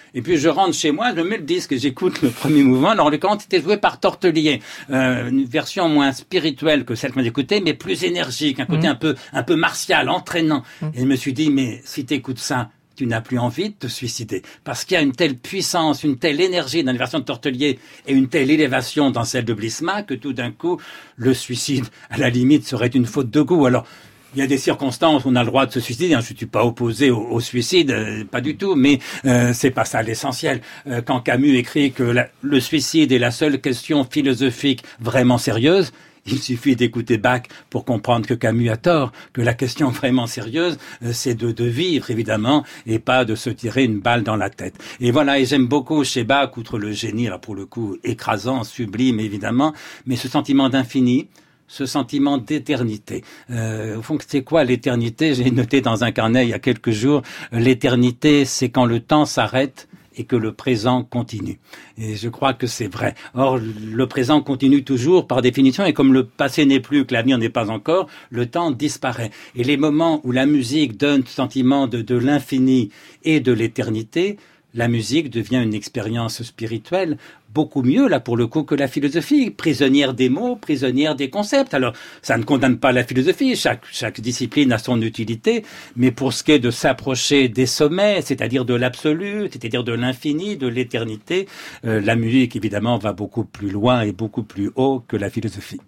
Et puis je rentre chez moi, je mets le disque et j'écoute le premier mouvement. Alors le l'occurrence, c'était joué par Tortelier, euh, une version moins spirituelle que celle qu'on écoutait, mais plus énergique, un côté mmh. un peu un peu martial, entraînant. Mmh. Et je me suis dit, mais si t'écoutes ça, tu n'as plus envie de te suicider. Parce qu'il y a une telle puissance, une telle énergie dans les versions de Tortelier et une telle élévation dans celle de Blisma que tout d'un coup, le suicide, à la limite, serait une faute de goût. Alors, il y a des circonstances où on a le droit de se suicider. Hein. Je ne suis pas opposé au, au suicide, euh, pas du tout, mais euh, c'est pas ça l'essentiel. Euh, quand Camus écrit que la, le suicide est la seule question philosophique vraiment sérieuse, il suffit d'écouter Bach pour comprendre que Camus a tort, que la question vraiment sérieuse, euh, c'est de, de vivre, évidemment, et pas de se tirer une balle dans la tête. Et voilà, et j'aime beaucoup chez Bach, outre le génie, là pour le coup, écrasant, sublime, évidemment, mais ce sentiment d'infini, ce sentiment d'éternité. Euh, au fond, c'est quoi l'éternité? J'ai noté dans un carnet il y a quelques jours, l'éternité, c'est quand le temps s'arrête et que le présent continue. Et je crois que c'est vrai. Or, le présent continue toujours par définition, et comme le passé n'est plus, que l'avenir n'est pas encore, le temps disparaît. Et les moments où la musique donne ce sentiment de, de l'infini et de l'éternité, la musique devient une expérience spirituelle beaucoup mieux, là, pour le coup, que la philosophie. Prisonnière des mots, prisonnière des concepts. Alors, ça ne condamne pas la philosophie. Chaque, chaque discipline a son utilité. Mais pour ce qui est de s'approcher des sommets, c'est-à-dire de l'absolu, c'est-à-dire de l'infini, de l'éternité, euh, la musique, évidemment, va beaucoup plus loin et beaucoup plus haut que la philosophie.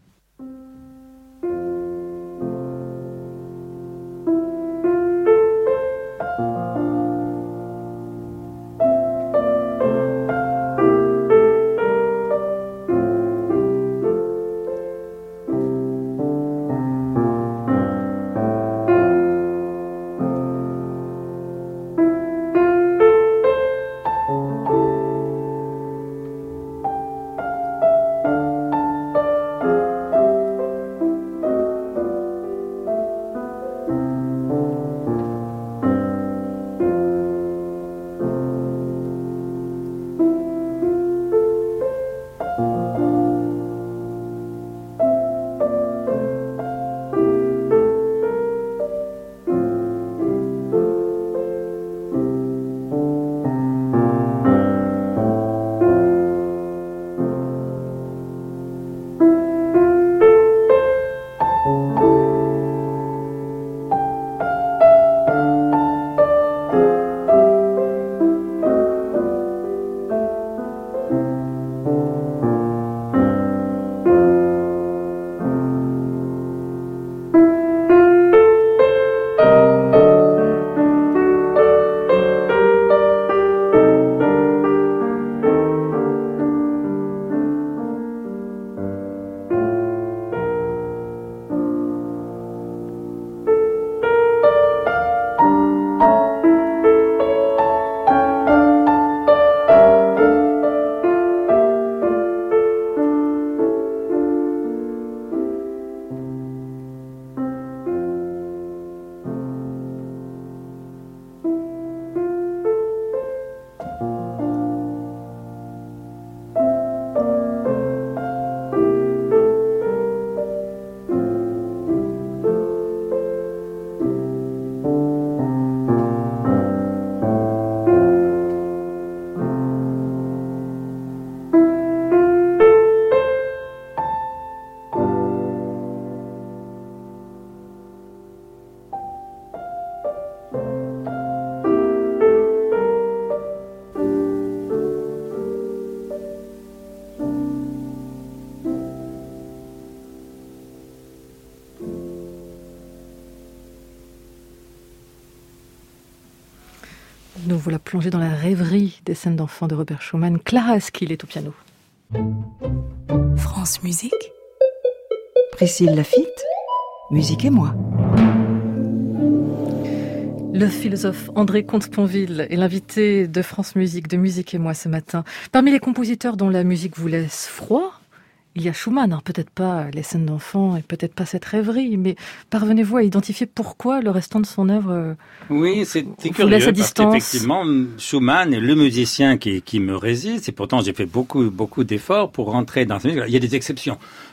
Nous voilà plongés dans la rêverie des scènes d'enfants de Robert Schumann. Clara Askill est au piano. France Musique. Priscille Lafitte, Musique et moi. Le philosophe André Comte-Sponville est l'invité de France Musique, de Musique et moi ce matin. Parmi les compositeurs dont la musique vous laisse froid, il y a Schumann. Alors peut-être pas les scènes d'enfants et peut-être pas cette rêverie, mais parvenez-vous à identifier pourquoi le restant de son œuvre Oui, c'est curieux, laisse à distance. Parce qu'effectivement, Schumann est le musicien qui, qui me résiste, et pourtant j'ai fait beaucoup, beaucoup d'efforts pour rentrer dans sa musique. Il y a des exceptions.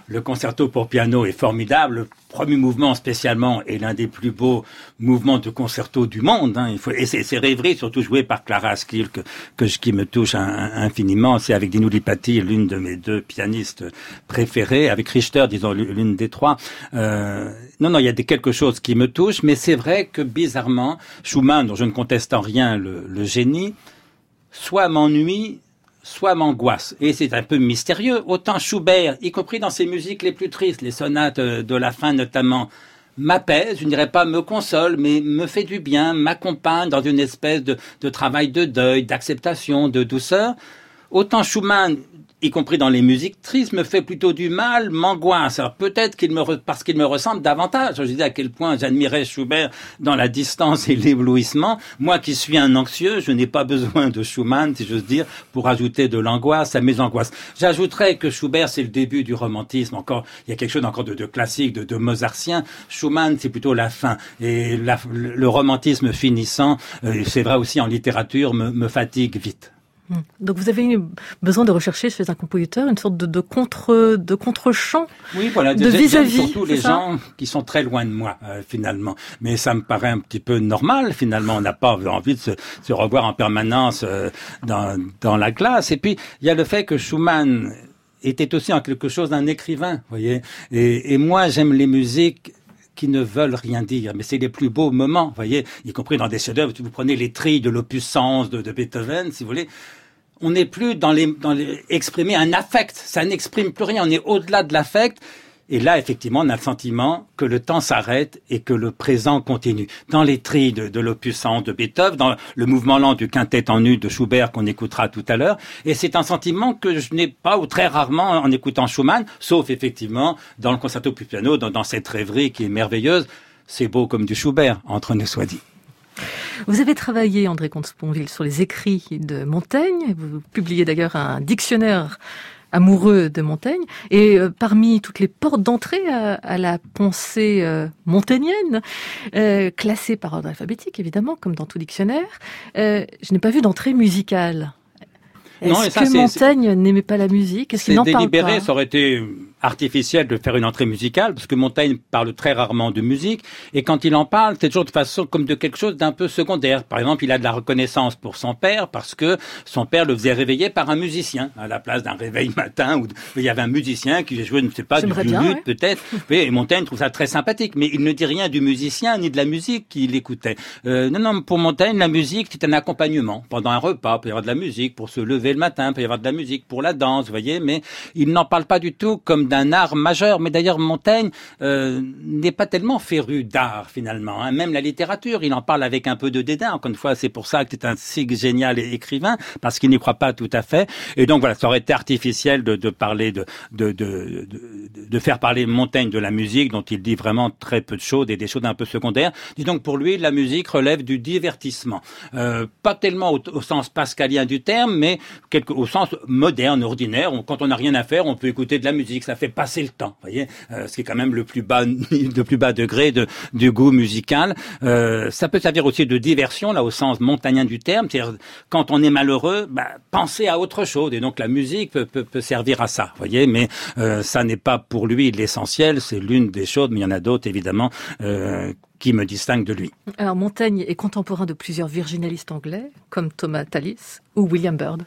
le concerto pour piano est formidable. Le premier mouvement spécialement est l'un des plus beaux mouvements de concerto du monde. Hein. Il faut, et c'est, c'est rêverie, surtout joué par Clara Skil, que, que je, qui me touche un, un, infiniment. C'est avec Dinu Lipati, l'une de mes deux pianistes préférées, avec Richter, disons l'une des trois. Euh, non, non, il y a des, quelque chose qui me touche, mais c'est vrai que bizarrement, Schumann, dont je ne conteste en rien le, le génie, soit m'ennuie, soit m'angoisse. Et c'est un peu mystérieux. Autant Schubert, y compris dans ses musiques les plus tristes, les sonates de la fin notamment, m'apaise, je ne dirais pas me console, mais me fait du bien, m'accompagne dans une espèce de, de travail de deuil, d'acceptation, de douceur. Autant Schumann, y compris dans les musiques tristes, me fait plutôt du mal, m'angoisse. Alors peut-être qu'il me re... parce qu'il me ressemble davantage. Je disais à quel point j'admirais Schubert dans la distance et l'éblouissement. Moi qui suis un anxieux, je n'ai pas besoin de Schumann, si j'ose dire, pour ajouter de l'angoisse à mes angoisses. J'ajouterais que Schubert, c'est le début du romantisme. Encore, il y a quelque chose encore de, de classique, de, de mozartien. Schumann, c'est plutôt la fin. Et la, le romantisme finissant, euh, c'est vrai aussi en littérature, me, me fatigue vite. Donc vous avez eu besoin de rechercher chez un compositeur une sorte de, de contre de contre-champ, oui, voilà, de vis-à-vis, surtout les ça gens qui sont très loin de moi euh, finalement. Mais ça me paraît un petit peu normal finalement. On n'a pas envie de se, se revoir en permanence euh, dans dans la glace. Et puis il y a le fait que Schumann était aussi en quelque chose d'un écrivain, vous voyez. Et, et moi j'aime les musiques qui ne veulent rien dire, mais c'est les plus beaux moments, vous voyez, y compris dans des chefs-d'œuvre. Vous prenez les trilles de l'opus cent onze de, de Beethoven, si vous voulez. On n'est plus dans les, dans les, exprimer un affect. Ça n'exprime plus rien. On est au-delà de l'affect. Et là, effectivement, on a le sentiment que le temps s'arrête et que le présent continue. Dans les trilles de, de l'opus cent onze de Beethoven, dans le mouvement lent du quintet en U de Schubert qu'on écoutera tout à l'heure. Et c'est un sentiment que je n'ai pas ou très rarement en écoutant Schumann, sauf effectivement dans le concerto pour piano, dans, dans cette rêverie qui est merveilleuse. C'est beau comme du Schubert, entre nous soit dit. Vous avez travaillé, André Comte-Sponville, sur les écrits de Montaigne. Vous publiez d'ailleurs un dictionnaire amoureux de Montaigne. Et euh, parmi toutes les portes d'entrée à, à la pensée euh, montaignienne, euh, classée par ordre alphabétique, évidemment, comme dans tout dictionnaire, euh, je n'ai pas vu d'entrée musicale. Est-ce non, et ça, que c'est, Montaigne c'est, n'aimait pas la musique? Est-ce qu'il n'en parle pas? C'est délibéré, ça aurait été artificiel de faire une entrée musicale, parce que Montaigne parle très rarement de musique, et quand il en parle, c'est toujours de façon comme de quelque chose d'un peu secondaire. Par exemple, il a de la reconnaissance pour son père, parce que son père le faisait réveiller par un musicien, à la place d'un réveil matin, où il y avait un musicien qui jouait, je ne sais pas, J'aimerais du flûte, ouais. peut-être. Oui, et Montaigne trouve ça très sympathique, mais il ne dit rien du musicien, ni de la musique qu'il écoutait. Euh, non, non, pour Montaigne, la musique, c'est un accompagnement. Pendant un repas, il peut y avoir de la musique pour se lever le matin, il peut y avoir de la musique pour la danse, vous voyez, mais il n'en parle pas du tout comme d'un art majeur. Mais d'ailleurs, Montaigne euh, n'est pas tellement féru d'art, finalement. Hein. Même la littérature, il en parle avec un peu de dédain. Encore une fois, c'est pour ça que c'est un si génial écrivain, parce qu'il n'y croit pas tout à fait. Et donc, voilà, ça aurait été artificiel de, de parler, de, de, de, de, de faire parler Montaigne de la musique, dont il dit vraiment très peu de choses, et des choses un peu secondaires. Dis donc, pour lui, la musique relève du divertissement. Euh, pas tellement au, au sens pascalien du terme, mais quelque, au sens moderne, ordinaire. On, quand on n'a rien à faire, on peut écouter de la musique. Ça fait passer le temps, voyez, euh, ce qui est quand même le plus bas, le plus bas degré de, du goût musical. Euh, ça peut servir aussi de diversion, là, au sens montagnien du terme. C'est-à-dire, quand on est malheureux, bah, penser à autre chose. Et donc, la musique peut, peut, peut servir à ça, voyez. Mais euh, ça n'est pas pour lui l'essentiel. C'est l'une des choses, mais il y en a d'autres, évidemment, euh, qui me distinguent de lui. Alors, Montaigne est contemporain de plusieurs virginalistes anglais, comme Thomas Tallis ou William Byrd.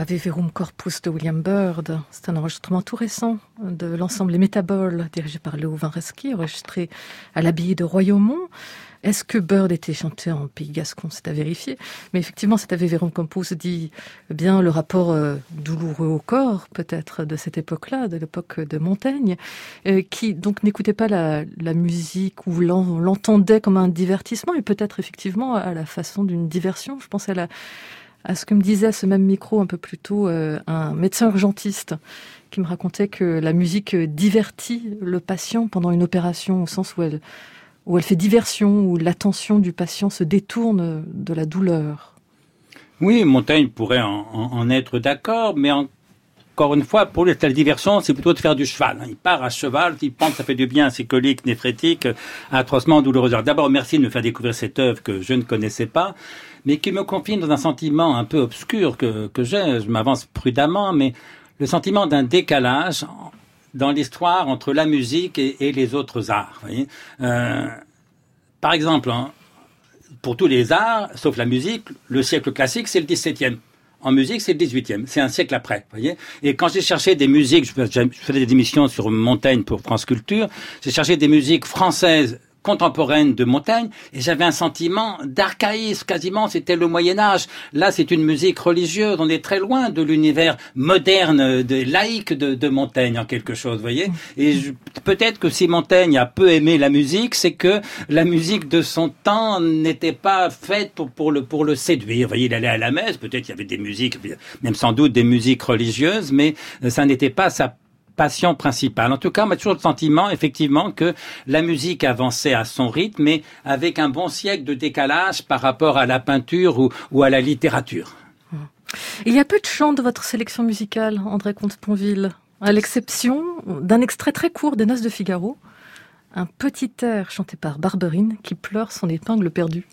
Ave Verum Corpus de William Byrd. C'est un enregistrement tout récent de l'ensemble Les Métaboles, dirigé par Léo Vinresky, enregistré à l'abbaye de Royaumont. Est-ce que Byrd était chanté en pays gascon? C'est à vérifier. Mais effectivement, cet Ave Verum Corpus dit bien le rapport euh, douloureux au corps, peut-être, de cette époque-là, de l'époque de Montaigne, euh, qui donc n'écoutait pas la, la musique ou l'en, l'entendait comme un divertissement, et peut-être effectivement à la façon d'une diversion. Je pense à la à ce que me disait à ce même micro un peu plus tôt euh, un médecin urgentiste qui me racontait que la musique divertit le patient pendant une opération, au sens où elle, où elle fait diversion, où l'attention du patient se détourne de la douleur. Oui, Montaigne pourrait en, en, en être d'accord, mais en, encore une fois, pour lui, la diversion, c'est plutôt de faire du cheval. Il part à cheval, il pense que ça fait du bien à ses coliques néphrétiques, atrocement douloureuses. Alors d'abord, merci de me faire découvrir cette œuvre que je ne connaissais pas, mais qui me confine dans un sentiment un peu obscur que, que j'ai. Je m'avance prudemment, mais le sentiment d'un décalage dans l'histoire entre la musique et, et les autres arts. Vous voyez euh, par exemple, hein, pour tous les arts, sauf la musique, le siècle classique, c'est le dix-septième. En musique, c'est le dix-huitième. C'est un siècle après, vous voyez. Et quand j'ai cherché des musiques, je faisais des émissions sur Montaigne pour France Culture, j'ai cherché des musiques françaises contemporaine de Montaigne, et j'avais un sentiment d'archaïsme, quasiment, c'était le Moyen-Âge. Là, c'est une musique religieuse, on est très loin de l'univers moderne, de, laïque de, de Montaigne, en quelque chose, vous voyez. Et je, peut-être que si Montaigne a peu aimé la musique, c'est que la musique de son temps n'était pas faite pour, pour, le, pour le séduire. Vous voyez, il allait à la messe, peut-être il y avait des musiques, même sans doute des musiques religieuses, mais ça n'était pas sa passion principale. En tout cas, on a toujours le sentiment, effectivement, que la musique avançait à son rythme, mais avec un bon siècle de décalage par rapport à la peinture ou, ou à la littérature. Il y a peu de chants de votre sélection musicale, André Comte-Sponville, à l'exception d'un extrait très court des Noces de Figaro, un petit air chanté par Barberine qui pleure son épingle perdue.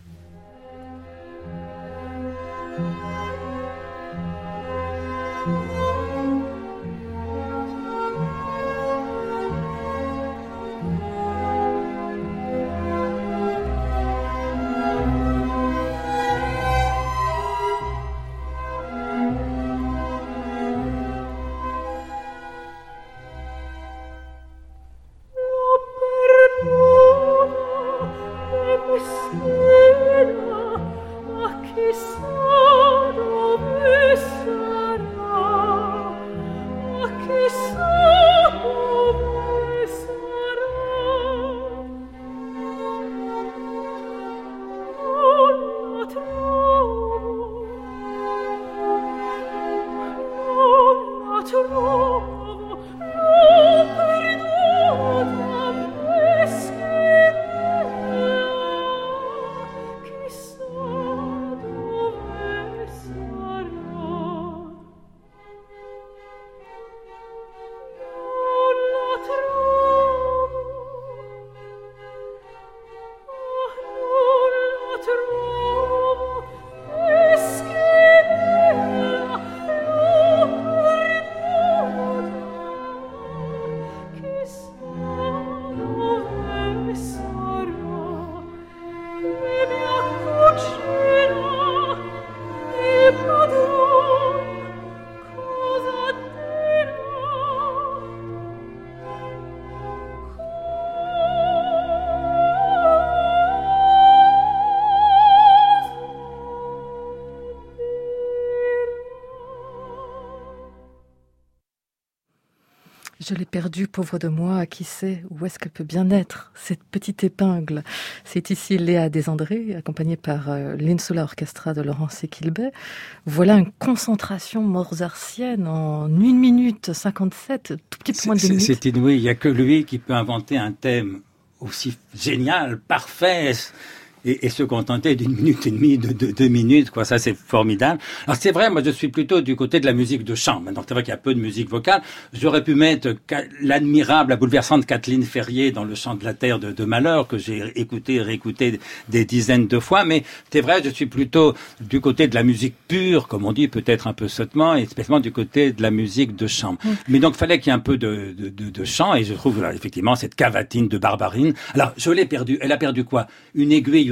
Je l'ai perdue, pauvre de moi, qui sait où est-ce qu'elle peut bien être, cette petite épingle. C'est ici Léa Desandré, accompagnée par euh, l'Insula Orchestra de Laurent Séquilbet. Voilà une concentration mozartienne en une minute cinquante-sept, tout petit peu moins de deux minutes. C'est inouï, il n'y a que lui qui peut inventer un thème aussi génial, parfait, et, et se contenter d'une minute et demie, de, de deux minutes, quoi. Ça, c'est formidable. Alors, c'est vrai, moi, je suis plutôt du côté de la musique de chant. Maintenant, c'est vrai qu'il y a peu de musique vocale. J'aurais pu mettre l'admirable, la bouleversante Kathleen Ferrier dans Le Chant de la Terre de, de Malheur, que j'ai écouté et réécouté des dizaines de fois. Mais c'est vrai, je suis plutôt du côté de la musique pure, comme on dit, peut-être un peu sottement, et spécialement du côté de la musique de chant. Mmh. Mais donc, il fallait qu'il y ait un peu de, de, de, de chant, et je trouve, là, effectivement, cette cavatine de Barberine. Alors, je l'ai perdue. Elle a perdu quoi? Une aiguille, une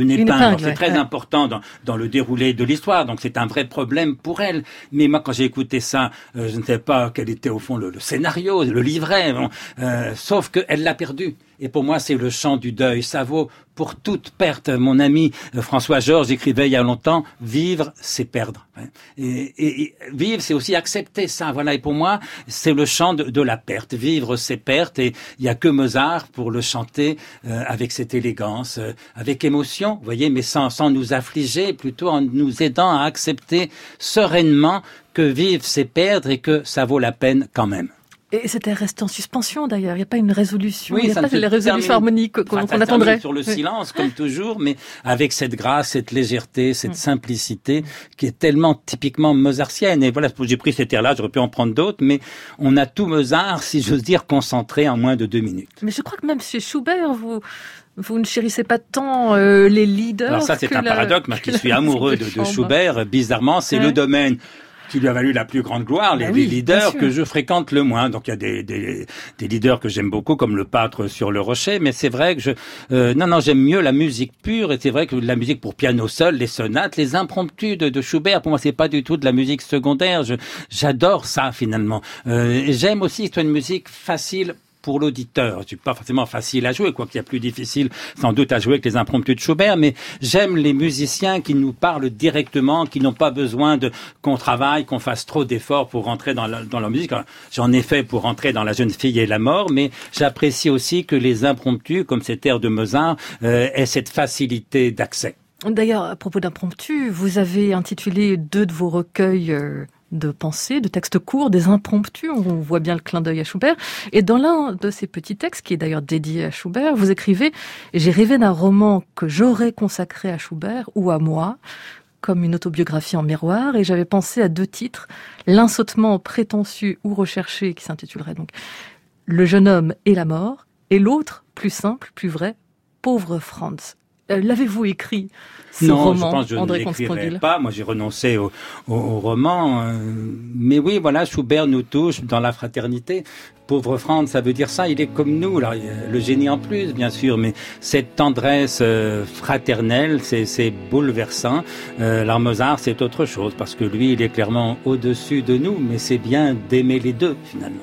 une épingle. épingle, c'est ouais, très ouais. important dans, dans le déroulé de l'histoire, donc c'est un vrai problème pour elle. Mais moi, quand j'ai écouté ça, euh, je ne savais pas quel était au fond le, le scénario, le livret, bon, euh, sauf qu'elle l'a perdu. Et pour moi, c'est le chant du deuil. Ça vaut pour toute perte. Mon ami euh, François Georges écrivait il y a longtemps, vivre, c'est perdre. Et, et, et vivre, c'est aussi accepter ça. Voilà. Et pour moi, c'est le chant de, de la perte. Vivre, c'est perte. Et il n'y a que Mozart pour le chanter euh, avec cette élégance, euh, avec émotion, vous voyez, mais sans, sans nous affliger, plutôt en nous aidant à accepter sereinement que vivre, c'est perdre et que ça vaut la peine quand même. Et c'était resté en suspension d'ailleurs, il n'y a pas une résolution, Oui, il n'y a ça pas ne se les résolutions termine- harmoniques qu'on Enfin, qu'on ça se attendrait. termine sur le Oui. silence, comme toujours, mais avec cette grâce, cette légèreté, cette simplicité qui est tellement typiquement mozartienne. Et voilà, j'ai pris cet air-là, j'aurais pu en prendre d'autres, mais on a tout Mozart, si j'ose dire, concentré en moins de deux minutes. Mais je crois que même chez Schubert, vous, vous ne chérissez pas tant euh, les leaders. Alors ça, c'est que un la- paradoxe, moi que qui la suis musique amoureux de, de chambre. Schubert, bizarrement, c'est Ouais. le domaine qui lui a valu la plus grande gloire, les, Ah oui, les bien leaders sûr. que je fréquente le moins. Donc il y a des, des, des leaders que j'aime beaucoup, comme le Pâtre sur le Rocher, mais c'est vrai que je... Euh, non, non, j'aime mieux la musique pure, et c'est vrai que la musique pour piano seul, les sonates, les impromptus de, de Schubert, pour moi, c'est pas du tout de la musique secondaire. Je, j'adore ça, finalement. Euh, et j'aime aussi que ce soit une musique facile pour l'auditeur. C'est pas forcément facile à jouer, quoi qu'il y a plus difficile sans doute à jouer que les impromptus de Schubert, mais j'aime les musiciens qui nous parlent directement, qui n'ont pas besoin de qu'on travaille, qu'on fasse trop d'efforts pour rentrer dans, la, dans leur musique. Alors, j'en ai fait pour rentrer dans La jeune fille et la mort, mais j'apprécie aussi que les impromptus, comme cet air de Mozart, euh, aient cette facilité d'accès. D'ailleurs, à propos d'impromptu, vous avez intitulé deux de vos recueils euh, de pensées, de textes courts, des impromptus. On voit bien le clin d'œil à Schubert. Et dans l'un de ces petits textes, qui est d'ailleurs dédié à Schubert, vous écrivez « J'ai rêvé d'un roman que j'aurais consacré à Schubert ou à moi, comme une autobiographie en miroir, et j'avais pensé à deux titres, l'un sautement prétentieux ou recherché, qui s'intitulerait donc « Le jeune homme et la mort », et l'autre, plus simple, plus vrai, « Pauvre Franz ». Euh, L'avez-vous écrit, ce non, roman, je pense que je André ne l'écrirai Comte-Sponville? pas. Moi, j'ai renoncé au, au, au roman. Euh, mais oui, voilà, Schubert nous touche dans la fraternité. Pauvre Franz, ça veut dire ça. Il est comme nous. Alors, le génie en plus, bien sûr, mais cette tendresse euh, fraternelle, c'est, c'est bouleversant. Euh, alors Mozart, c'est autre chose, parce que lui, il est clairement au-dessus de nous, mais c'est bien d'aimer les deux, finalement.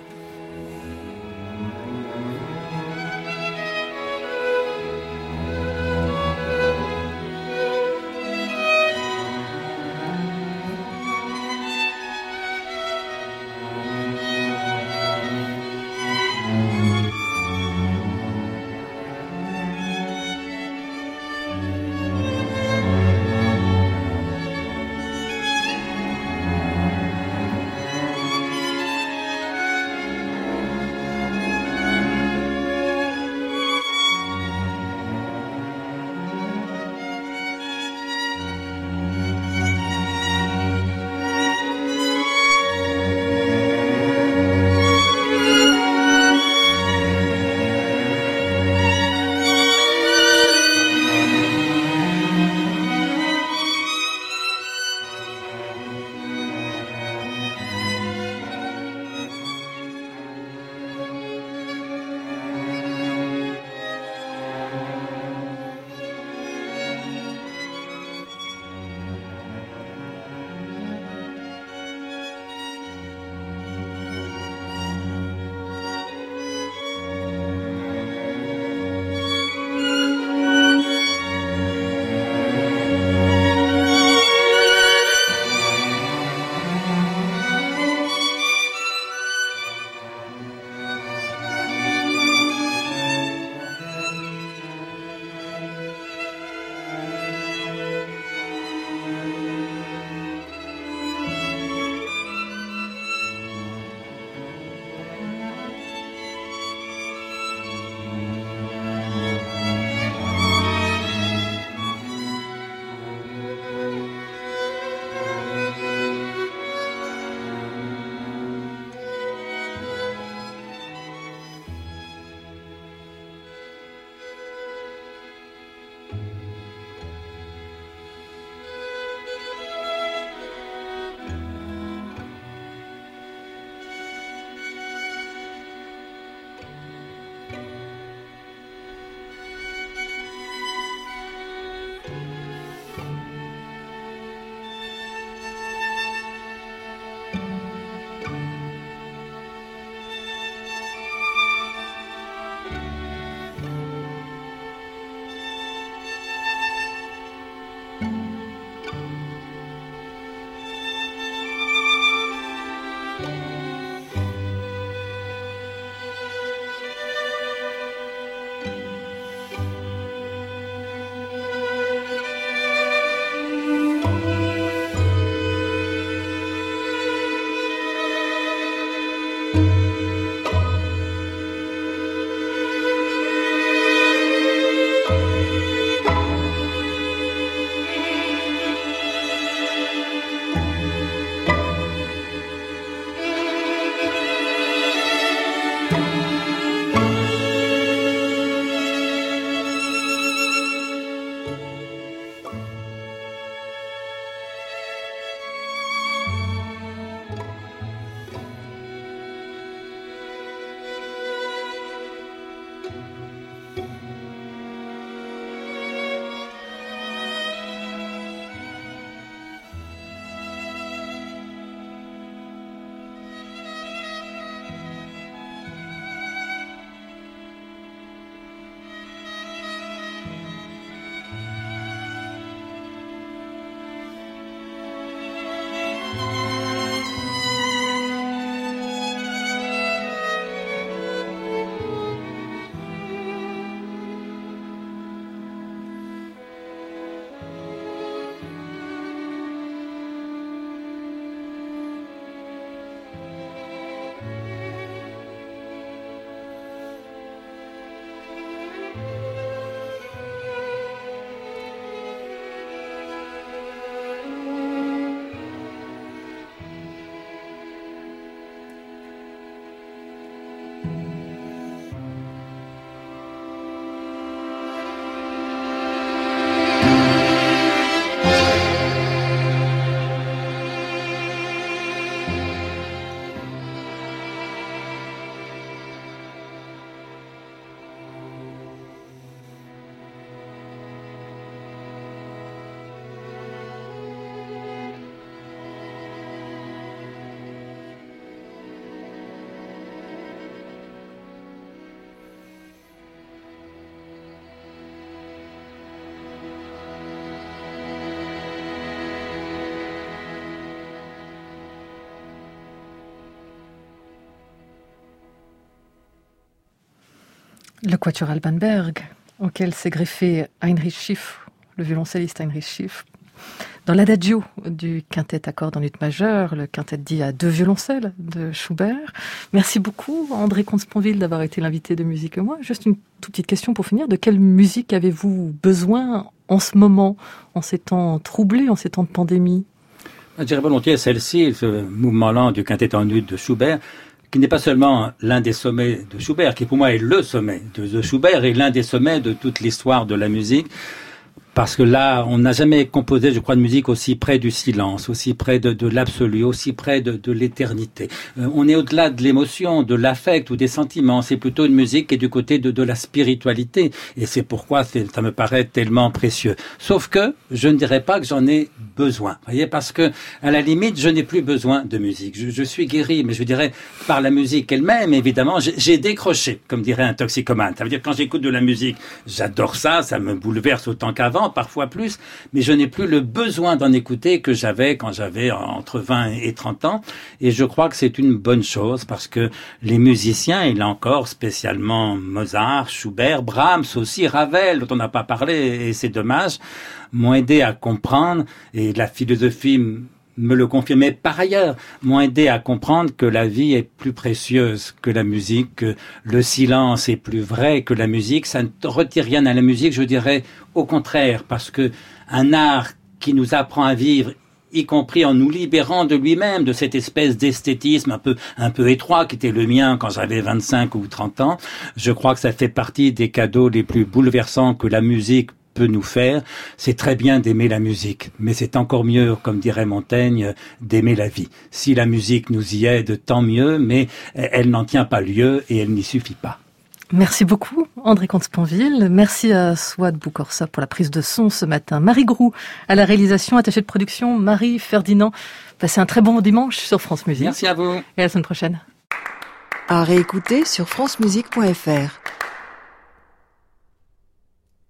Le quatuor Alban Berg, auquel s'est greffé Heinrich Schiff, le violoncelliste Heinrich Schiff, dans l'adagio du quintet à cordes en ut majeur, le quintet dit à deux violoncelles de Schubert. Merci beaucoup, André Comte-Sponville, d'avoir été l'invité de Musique et Moi. Juste une toute petite question pour finir. De quelle musique avez-vous besoin en ce moment, en ces temps troublés, en ces temps de pandémie? Je dirais volontiers celle-ci, ce mouvement-là du quintet en ut de Schubert, qui n'est pas seulement l'un des sommets de Schubert, qui pour moi est le sommet de, de Schubert et l'un des sommets de toute l'histoire de la musique. Parce que là, on n'a jamais composé, je crois, de musique aussi près du silence, aussi près de, de l'absolu, aussi près de, de l'éternité. Euh, on est au-delà de l'émotion, de l'affect ou des sentiments. C'est plutôt une musique qui est du côté de, de la spiritualité. Et c'est pourquoi c'est, ça me paraît tellement précieux. Sauf que je ne dirais pas que j'en ai besoin. Vous voyez, parce que à la limite, je n'ai plus besoin de musique. Je, je suis guéri, mais je dirais par la musique elle-même. Évidemment, j'ai, j'ai décroché, comme dirait un toxicomane. Ça veut dire que quand j'écoute de la musique, j'adore ça, ça me bouleverse autant qu'avant. Parfois plus, mais je n'ai plus le besoin d'en écouter que j'avais quand j'avais entre vingt et trente ans. Et je crois que c'est une bonne chose parce que les musiciens, et là encore spécialement Mozart, Schubert, Brahms aussi, Ravel, dont on n'a pas parlé, et c'est dommage, m'ont aidé à comprendre, et la philosophie me le confirmait par ailleurs, m'ont aidé à comprendre que la vie est plus précieuse que la musique, que le silence est plus vrai que la musique. Ça ne retire rien à la musique, je dirais au contraire, parce que un art qui nous apprend à vivre, y compris en nous libérant de lui-même, de cette espèce d'esthétisme un peu, un peu étroit qui était le mien quand j'avais vingt-cinq ou trente ans, je crois que ça fait partie des cadeaux les plus bouleversants que la musique peut nous faire. C'est très bien d'aimer la musique, mais c'est encore mieux, comme dirait Montaigne, d'aimer la vie. Si la musique nous y aide, tant mieux, mais elle n'en tient pas lieu et elle n'y suffit pas. Merci beaucoup, André Comte-Sponville. Merci à Souad Boukorsa pour la prise de son ce matin. Marie Groux à la réalisation, attachée de production, Marie Ferdinand. Passez un très bon dimanche sur France Musique. Merci à vous. Et à la semaine prochaine. À réécouter sur francemusique point f r.